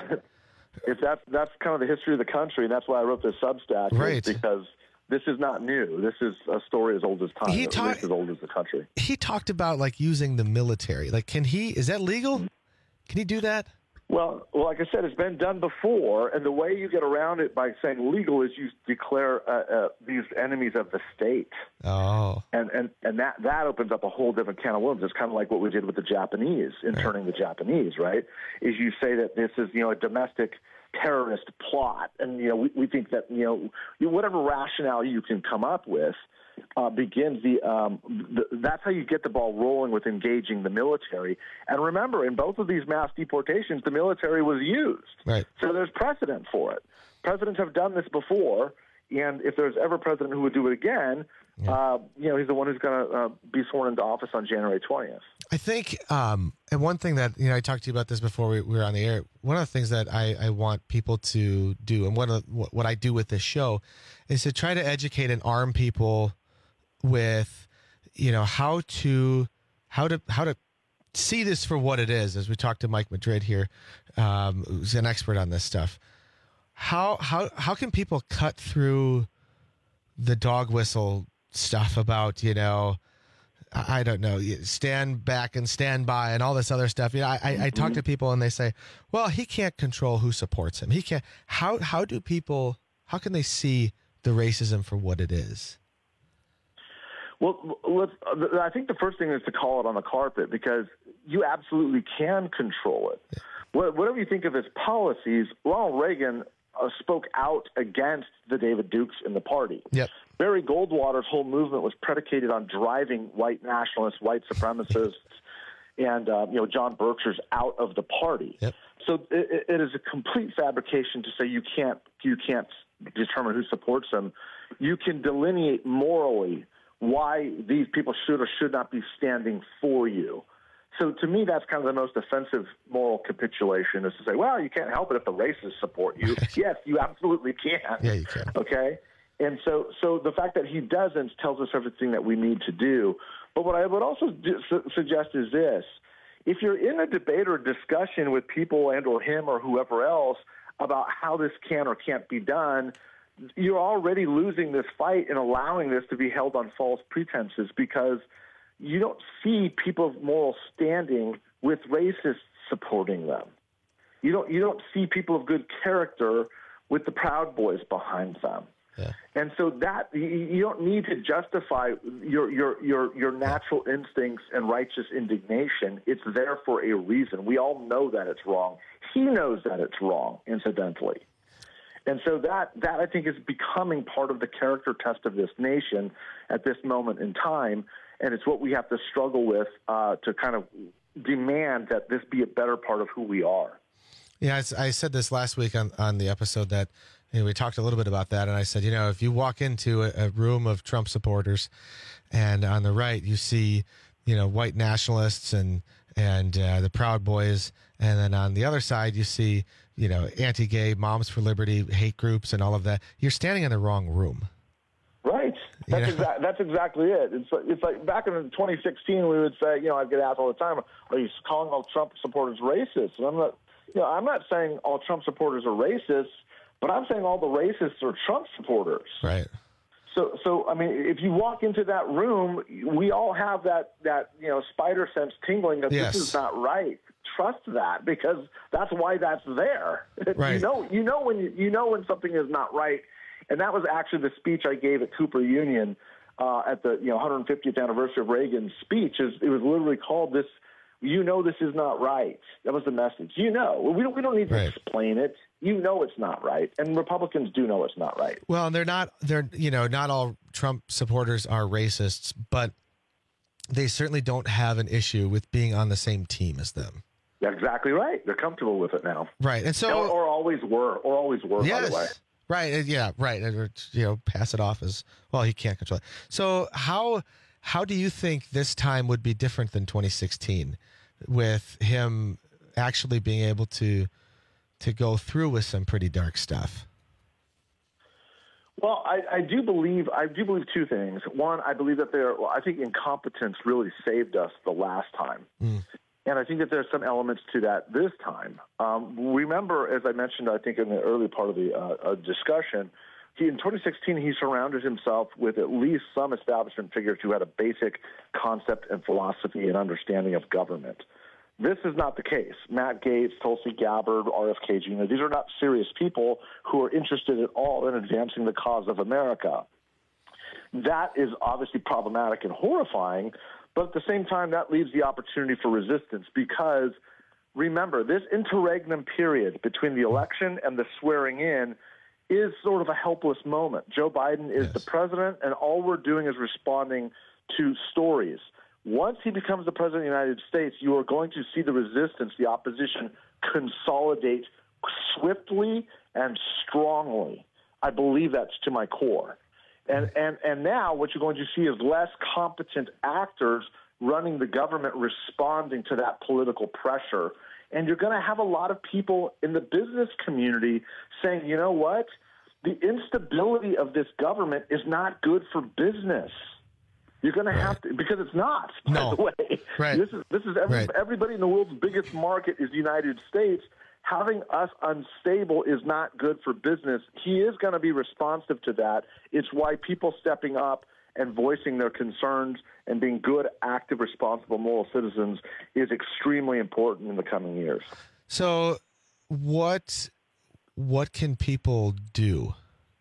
if that's, that's kind of the history of the country, and that's why I wrote this Substack, is Right. because this is not new. This is a story as old as time, He at ta- least as old as the country. He talked about like using the military. Like, can he? Is that legal? Can he do that? Well, well, like I said, it's been done before, and the way you get around it by saying legal is you declare uh, uh, these enemies of the state, Oh, and and and that that opens up a whole different can of worms. It's kind of like what we did with the Japanese, interning the Japanese, right? Is you say that this is, you know, a domestic terrorist plot, and you know we, we think that, you know, you, whatever rationale you can come up with uh, begins the, um, the that's how you get the ball rolling with engaging the military. And remember, in both of these mass deportations, the military was used, right. so there's precedent for it. Presidents have done this before, And if there's ever a president who would do it again, yeah. uh, you know, he's the one who's going to uh, be sworn into office on January twentieth. I think, um, and one thing that, you know, I talked to you about this before we, we were on the air. One of the things that I, I want people to do, and one of the, what I do with this show, is to try to educate and arm people with, you know, how to, how to, how to see this for what it is. As we talked to Mike Madrid here, um, who's an expert on this stuff. How how how can people cut through the dog whistle stuff about, you know, I don't know, stand back and stand by and all this other stuff? You know, I, I, I talk to people and they say, well, he can't control who supports him. He can't. How how do people, how can they see the racism for what it is? Well, let's, I think the first thing is to call it on the carpet, because you absolutely can control it. Yeah. Whatever you think of his policies, Ronald Reagan uh, spoke out against the David Dukes in the party. Yep. Barry Goldwater's whole movement was predicated on driving white nationalists, white supremacists, and uh, you know, John Berkshire's out of the party. Yep. So it, it is a complete fabrication to say you can't you can't determine who supports him. You can delineate morally why these people should or should not be standing for you. So to me, that's kind of the most offensive moral capitulation, is to say, well, you can't help it if the racists support you. Yes, you absolutely can. Yeah, you can. Okay? And so so the fact that he doesn't tells us everything that we need to do. But what I would also do, su- suggest is this. If you're in a debate or discussion with people and or him or whoever else about how this can or can't be done, you're already losing this fight and allowing this to be held on false pretenses, because you don't see people of moral standing with racists supporting them. You don't you don't see people of good character with the Proud Boys behind them. Yeah. And so that you, you don't need to justify your your your your natural instincts and righteous indignation. It's there for a reason. We all know that it's wrong. He knows that it's wrong, incidentally. And so that, that I think is becoming part of the character test of this nation at this moment in time, and it's what we have to struggle with uh, to kind of demand that this be a better part of who we are. Yeah, I, I said this last week on, on the episode that, you know, we talked a little bit about that, and I said, you know, if you walk into a, a room of Trump supporters and on the right you see, you know, white nationalists and, and uh, the Proud Boys, and then on the other side you see, you know, anti-gay, Moms for Liberty, hate groups, and all of that, you're standing in the wrong room. Right. That's, you know? exa- that's exactly it. It's like, it's like back in twenty sixteen, we would say, you know, I'd get asked all the time, are you calling all Trump supporters racist? And I'm not, you know, I'm not saying all Trump supporters are racist, but I'm saying all the racists are Trump supporters. Right. So, so I mean, if you walk into that room, we all have that, that you know, spider sense tingling that yes. this is not right. Trust that, because that's why that's there. Right. You know, you know when you, you know when something is not right, and that was actually the speech I gave at Cooper Union uh, at the you know one hundred fiftieth anniversary of Reagan's speech. Is it was literally called this. You know this is not right. That was the message. You know, we don't we don't need to right. explain it. You know it's not right, and Republicans do know it's not right. Well, and they're not. They're you know not all Trump supporters are racists, but they certainly don't have an issue with being on the same team as them. That's exactly right. They're comfortable with it now. Right. And so, or, or always were, or always were, yes, by the way. Right. Yeah. Right. Or, you know, pass it off as, well, he can't control it. So how, how do you think this time would be different than twenty sixteen with him actually being able to, to go through with some pretty dark stuff? Well, I, I do believe I do believe two things. One, I believe that there. Well, I think incompetence really saved us the last time. Mm. And I think that there's some elements to that this time. Um, remember, as I mentioned, I think in the early part of the uh, uh, discussion, he, in twenty sixteen, he surrounded himself with at least some establishment figures who had a basic concept and philosophy and understanding of government. This is not the case. Matt Gaetz, Tulsi Gabbard, R F K Junior, these are not serious people who are interested at all in advancing the cause of America. That is obviously problematic and horrifying, but at the same time, that leaves the opportunity for resistance, because remember, this interregnum period between the election and the swearing in is sort of a helpless moment. Joe Biden is yes. the president, and all we're doing is responding to stories. Once he becomes the president of the United States, you are going to see the resistance, the opposition, consolidate swiftly and strongly I believe that's to my core. And, and, and now what you're going to see is less competent actors running the government responding to that political pressure. And you're going to have a lot of people in the business community saying, you know what? The instability of this government is not good for business. You're going to have to, because it's not, by No. the way. Right. This is, this is every, Right. everybody in the world's biggest market is the United States. Having us unstable is not good for business. He is going to be responsive to that. It's why people stepping up and voicing their concerns and being good, active, responsible, moral citizens is extremely important in the coming years. So what what can people do?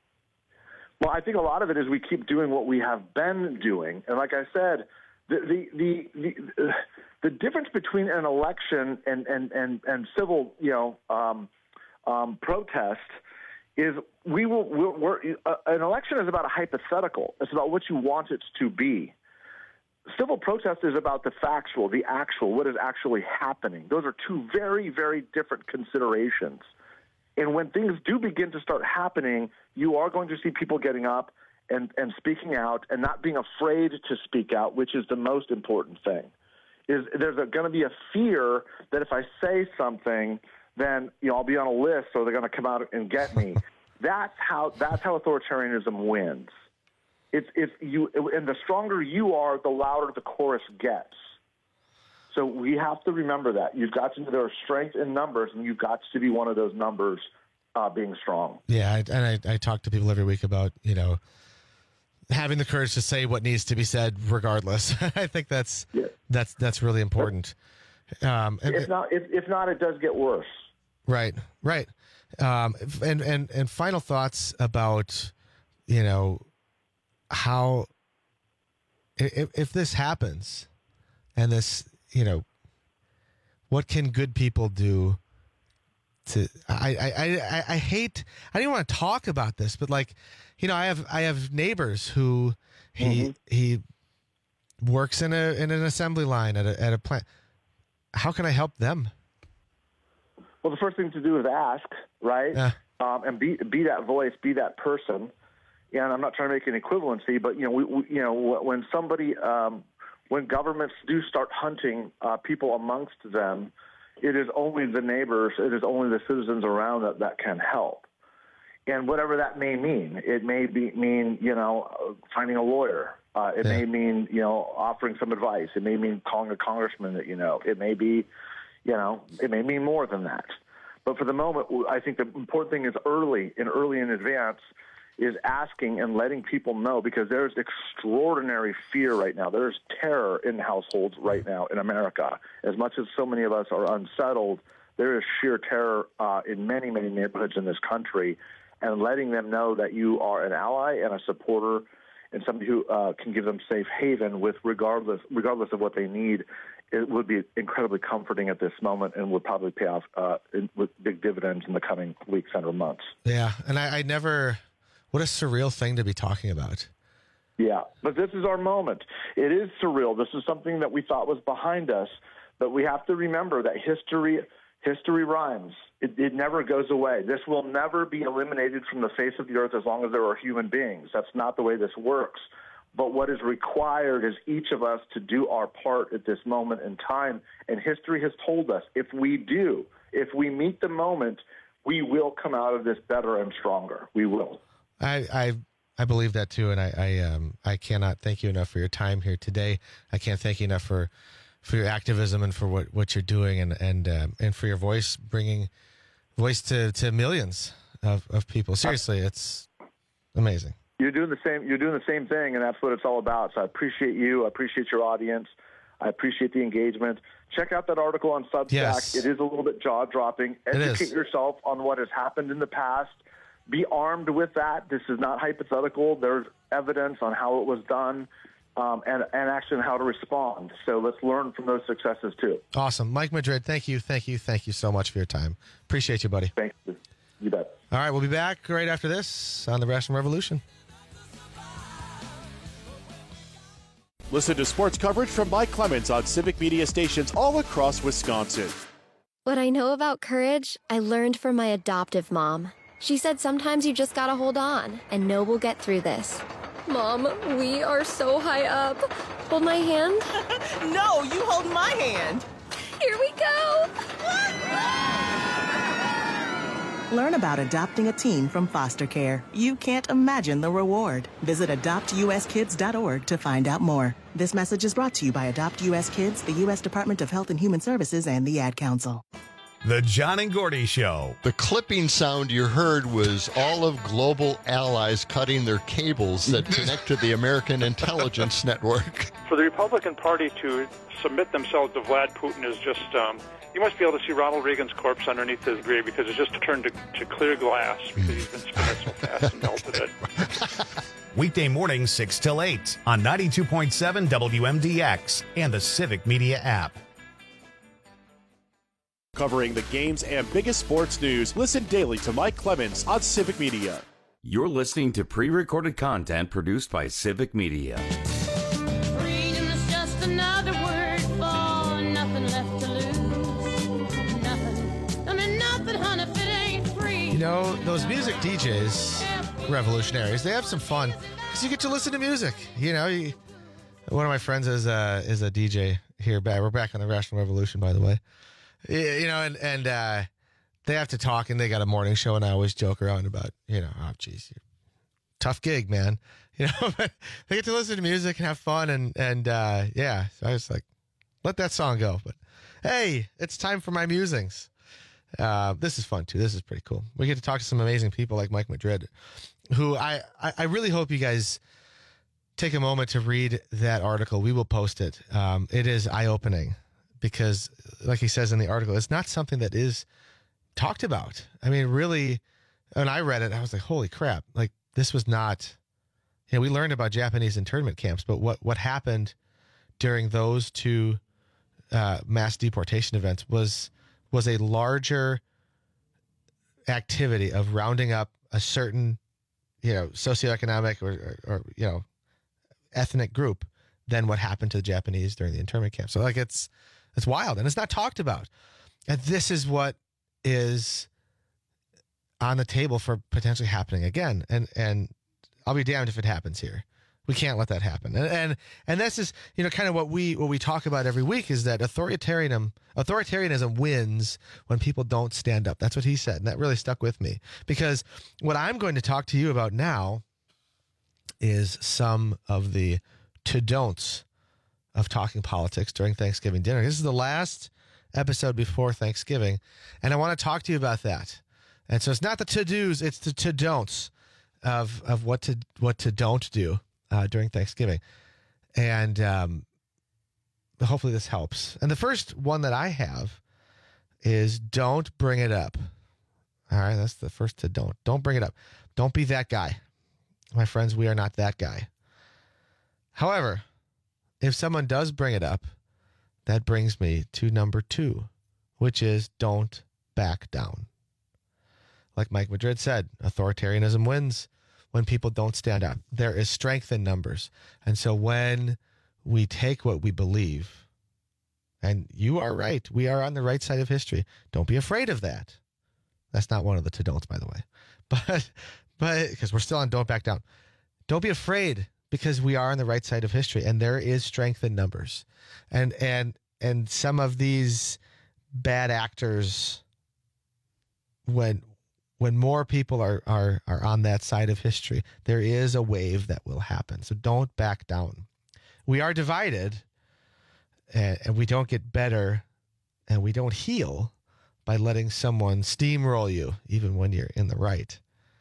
Well, I think a lot of it is we keep doing what we have been doing. And like I said, the the the the, uh, the difference between an election and, and, and, and civil, you know, um, um, protest is we will we're, we're, uh, an election is about a hypothetical. It's about what you want it to be. Civil protest is about the factual, the actual, what is actually happening. Those are two very, very different considerations. And when things do begin to start happening, you are going to see people getting up and, and speaking out and not being afraid to speak out, which is the most important thing. Is there's going to be a fear that if I say something, then you know I'll be on a list, so they're going to come out and get me. That's how that's how authoritarianism wins. It's it's you, and the stronger you are, the louder the chorus gets. So we have to remember that. You've got to know there are strength in numbers, and you've got to be one of those numbers uh, being strong. Yeah, I, and I, I talk to people every week about, you know, having the courage to say what needs to be said regardless. I think that's yeah. that's that's really important. Um, and, if not, if, if not, it does get worse. Right, right. Um, and, and, and final thoughts about, you know, how, if, if this happens and this, you know, what can good people do to, I, I, I, I hate, I didn't want to talk about this, but like, you know, I have, I have neighbors who he, mm-hmm. he works in a, in an assembly line at a, at a plant. How can I help them? Well, the first thing to do is ask, right? Yeah. Um, and be be that voice, be that person. And I'm not trying to make an equivalency, but you know, we, we you know, when somebody, um, when governments do start hunting uh, people amongst them, it is only the neighbors, it is only the citizens around that that can help. And whatever that may mean, it may be mean you know finding a lawyer. Uh, it yeah. may mean you know offering some advice. It may mean calling a congressman that you know. It may be. You know, it may mean more than that. But for the moment, I think the important thing is early and early in advance is asking and letting people know, because there's extraordinary fear right now. There's terror in households right now in America. As much as so many of us are unsettled, there is sheer terror uh, in many, many neighborhoods in this country. And letting them know that you are an ally and a supporter and somebody who uh, can give them safe haven with regardless regardless of what they need, it would be incredibly comforting at this moment and would probably pay off uh, in, with big dividends in the coming weeks and or months. Yeah, and I, I never, what a surreal thing to be talking about. Yeah, but this is our moment. It is surreal. This is something that we thought was behind us, but we have to remember that history history rhymes. It, it never goes away. This will never be eliminated from the face of the earth as long as there are human beings. That's not the way this works. But what is required is each of us to do our part at this moment in time. And history has told us if we do, if we meet the moment, we will come out of this better and stronger. We will. I I, I believe that too, and I I, um, I cannot thank you enough for your time here today. I can't thank you enough for, for your activism and for what, what you're doing, and and um, and for your voice, bringing voice to, to millions of, of people. Seriously, it's amazing. You're doing the same. You're doing the same thing, and that's what it's all about. So I appreciate you. I appreciate your audience. I appreciate the engagement. Check out that article on Substack. Yes. It is a little bit jaw-dropping. Educate yourself on what has happened in the past. Be armed with that. This is not hypothetical. There's evidence on how it was done, um, and and actually how to respond. So let's learn from those successes too. Awesome, Mike Madrid. Thank you, thank you, thank you so much for your time. Appreciate you, buddy. Thank you. You bet. All right, we'll be back right after this on the Rational Revolution. Listen to sports coverage from Mike Clemens on Civic Media stations all across Wisconsin. What I know about courage, I learned from my adoptive mom. She said sometimes you just gotta hold on and know we'll get through this. Mom, we are so high up. Hold my hand. No, you hold my hand. Here we go. Learn about adopting a teen from foster care. You can't imagine the reward. Visit adopt u s kids dot org to find out more. This message is brought to you by Adopt U S Kids, the U S Department of Health and Human Services, and the Ad Council. The John and Gordy Show. The clipping sound you heard was all of global allies cutting their cables that connect to the American intelligence network. For the Republican Party to submit themselves to Vlad Putin is just, um, you must be able to see Ronald Reagan's corpse underneath his grave because it's just turned to, to clear glass because he's been spinning so fast and melted it. Weekday mornings six till eight on ninety-two point seven W M D X and the Civic Media app. Covering the games and biggest sports news, listen daily to Mike Clemens on Civic Media. You're listening to pre-recorded content produced by Civic Media. Freedom is just another word for nothing left to lose. Nothing. I mean, nothing, honey, if it ain't free. You know, those music D Js, revolutionaries, they have some fun because you get to listen to music. You know, you, one of my friends is a, is a D J here. Back, we're back on the Rational Revolution, by the way. You know, and, and uh, they have to talk, and they got a morning show, and I always joke around about, you know, oh, geez, tough gig, man. You know, but they get to listen to music and have fun, and, and uh, yeah, so I was like, let that song go. But, hey, it's time for my musings. Uh, this is fun, too. This is pretty cool. We get to talk to some amazing people like Mike Madrid, who I, I, I really hope you guys take a moment to read that article. We will post it. Um, it is eye-opening. Because, like he says in the article, it's not something that is talked about. I mean, really, when I read it, I was like, holy crap. Like, this was not, you know, we learned about Japanese internment camps, but what, what happened during those two uh, mass deportation events was was a larger activity of rounding up a certain, you know, socioeconomic or, or, or you know, ethnic group than what happened to the Japanese during the internment camp. So, like, it's, It's wild, and it's not talked about. And this is what is on the table for potentially happening again. And and I'll be damned if it happens here. We can't let that happen. And and, and this is, you know, kind of what we what we talk about every week is that authoritarianism authoritarianism wins when people don't stand up. That's what he said, and that really stuck with me. Because what I'm going to talk to you about now is some of the to-don'ts of talking politics during Thanksgiving dinner. This is the last episode before Thanksgiving, and I want to talk to you about that. And so it's not the to-dos, it's the to-don'ts of of what to what to don't do uh, during Thanksgiving. And um, hopefully this helps. And the first one that I have is don't bring it up. All right, that's the first to don't. Don't bring it up. Don't be that guy. My friends, we are not that guy. However, if someone does bring it up, that brings me to number two, which is don't back down. Like Mike Madrid said, authoritarianism wins when people don't stand up. There is strength in numbers. And so when we take what we believe, and you are right, we are on the right side of history. Don't be afraid of that. That's not one of the to-don'ts, by the way. But, but because we're still on don't back down. Don't be afraid, because we are on the right side of history, and there is strength in numbers. And and and some of these bad actors, when when more people are, are, are on that side of history, there is a wave that will happen. So don't back down. We are divided, and, and we don't get better, and we don't heal by letting someone steamroll you, even when you're in the right.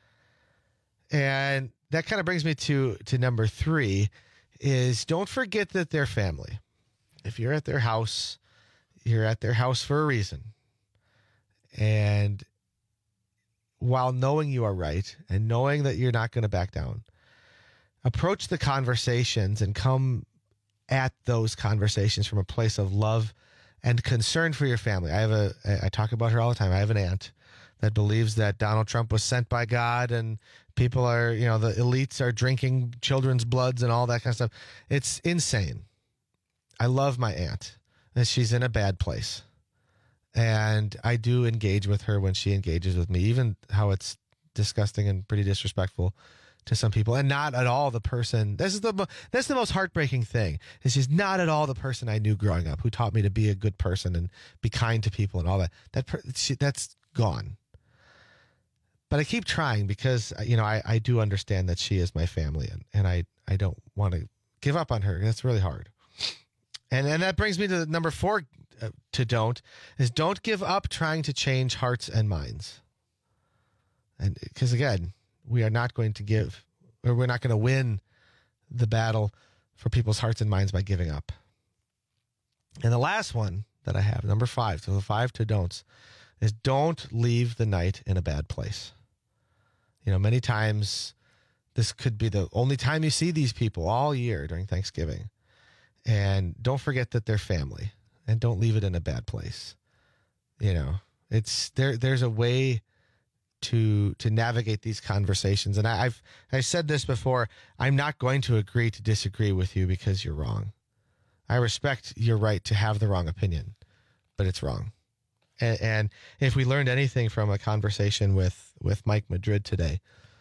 And that kind of brings me to, to number three is don't forget that they're family. If you're at their house, you're at their house for a reason. And while knowing you are right and knowing that you're not going to back down, approach the conversations and come at those conversations from a place of love and concern for your family. I have a, I talk about her all the time. I have an aunt that believes that Donald Trump was sent by God and people are, you know, the elites are drinking children's bloods and all that kind of stuff. It's insane. I love my aunt, and she's in a bad place. And I do engage with her when she engages with me, even how it's disgusting and pretty disrespectful to some people, and not at all the person. This is the mo- that's the most heartbreaking thing. Is she's not at all the person I knew growing up, who taught me to be a good person and be kind to people and all that. That per- she, that's gone. But I keep trying because you know I, I do understand that she is my family, and, and I I don't want to give up on her. That's really hard. And and that brings me to number four uh, to don't is don't give up trying to change hearts and minds. And because again, we are not going to give, or we're not going to win the battle for people's hearts and minds by giving up. And the last one that I have, number five, so the five to don'ts, is don't leave the night in a bad place. You know, many times this could be the only time you see these people all year during Thanksgiving. And don't forget that they're family, and don't leave it in a bad place. You know, it's there. There's a way to to navigate these conversations. And I, I've I said this before. I'm not going to agree to disagree with you because you're wrong. I respect your right to have the wrong opinion, but it's wrong. And, and if we learned anything from a conversation with, with Mike Madrid today,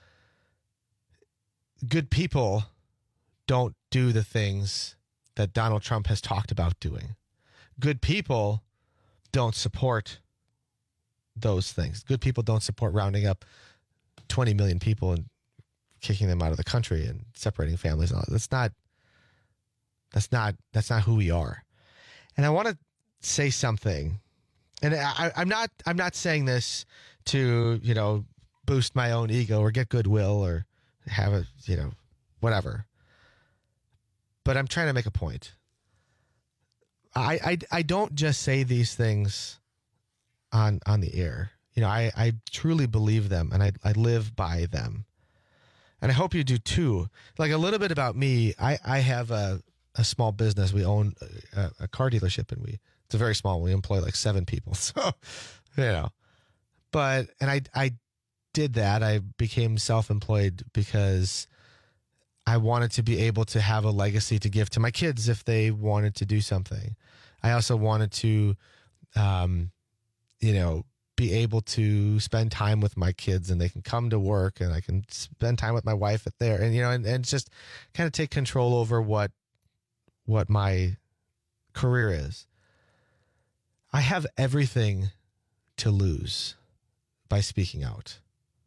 good people don't do the things that Donald Trump has talked about doing. Good people don't support those things. Good people don't support rounding up twenty million people and kicking them out of the country and separating families. And all. That's not, that's not, that's not who we are. And I want to say something, and I, I'm not, I'm not saying this to, you know, boost my own ego or get goodwill or have a, you know, whatever. But I'm trying to make a point. I, I, I don't just say these things on on the air. You know, I, I truly believe them, and I, I live by them. And I hope you do too. Like a little bit about me, I, I have a, a small business. We own a, a car dealership, and we it's a very small one. We employ like seven people. So, you know. But, and I, I did that. I became self-employed because I wanted to be able to have a legacy to give to my kids if they wanted to do something. I also wanted to, um, you know, be able to spend time with my kids, and they can come to work, and I can spend time with my wife at there, and, you know, and, and just kind of take control over what, what my career is. I have everything to lose by speaking out.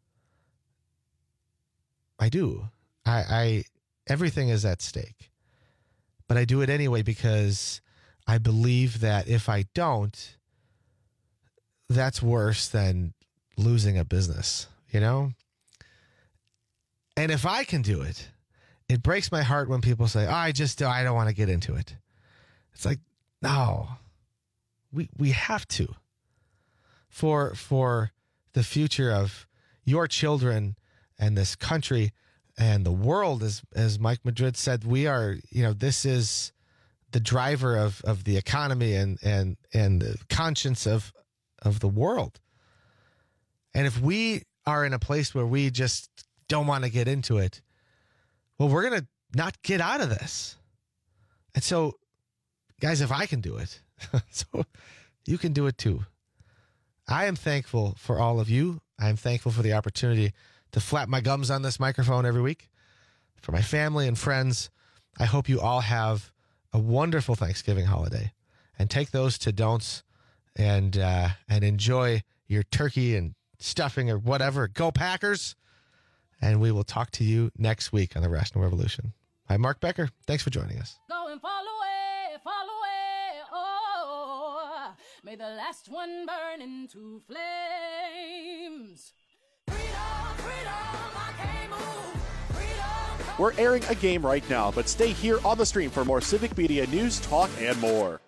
I do. I, I, everything is at stake, but I do it anyway because I believe that if I don't, that's worse than losing a business, you know? And if I can do it, it breaks my heart when people say, oh, I just, I don't want to get into it. It's like, no, we, we have to for, for the future of your children and this country and the world. As, as Mike Madrid said, we are, you know, this is the driver of, of the economy and, and, and the conscience of, of the world. And if we are in a place where we just don't want to get into it, well, we're going to not get out of this. And so, guys, if I can do it, so you can do it too. I am thankful for all of you. I am thankful for the opportunity to flap my gums on this microphone every week. For my family and friends, I hope you all have a wonderful Thanksgiving holiday, and take those to don'ts and uh, and enjoy your turkey and stuffing or whatever. Go Packers! And we will talk to you next week on the Rational Revolution. I'm Mark Becker. Thanks for joining us. Go and fall away, fall away, oh, may the last one burn into flames. Freedom, freedom, I can't move. Freedom. We're airing a game right now, but stay here on the stream for more Civic Media news, talk, and more.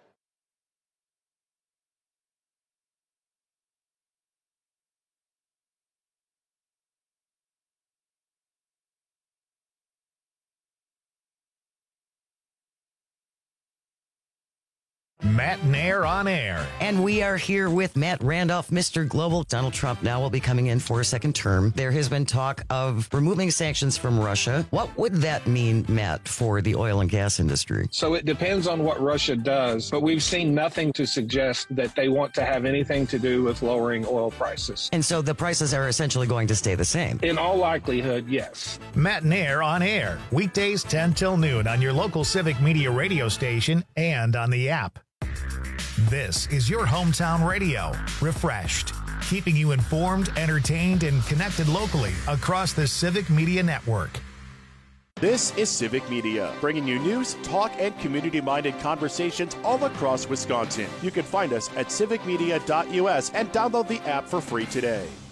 Matt Nair on air. And we are here with Matt Randolph, Mister Global. Donald Trump now will be coming in for a second term. There has been talk of removing sanctions from Russia. What would that mean, Matt, for the oil and gas industry? So it depends on what Russia does, but we've seen nothing to suggest that they want to have anything to do with lowering oil prices. And so the prices are essentially going to stay the same? In all likelihood, yes. Matt Nair on air. Weekdays ten till noon on your local Civic Media radio station and on the app. This is your hometown radio, refreshed, keeping you informed, entertained, and connected locally across the Civic Media Network. This is Civic Media, bringing you news, talk, and community-minded conversations all across Wisconsin. You can find us at civic media dot U S and download the app for free today.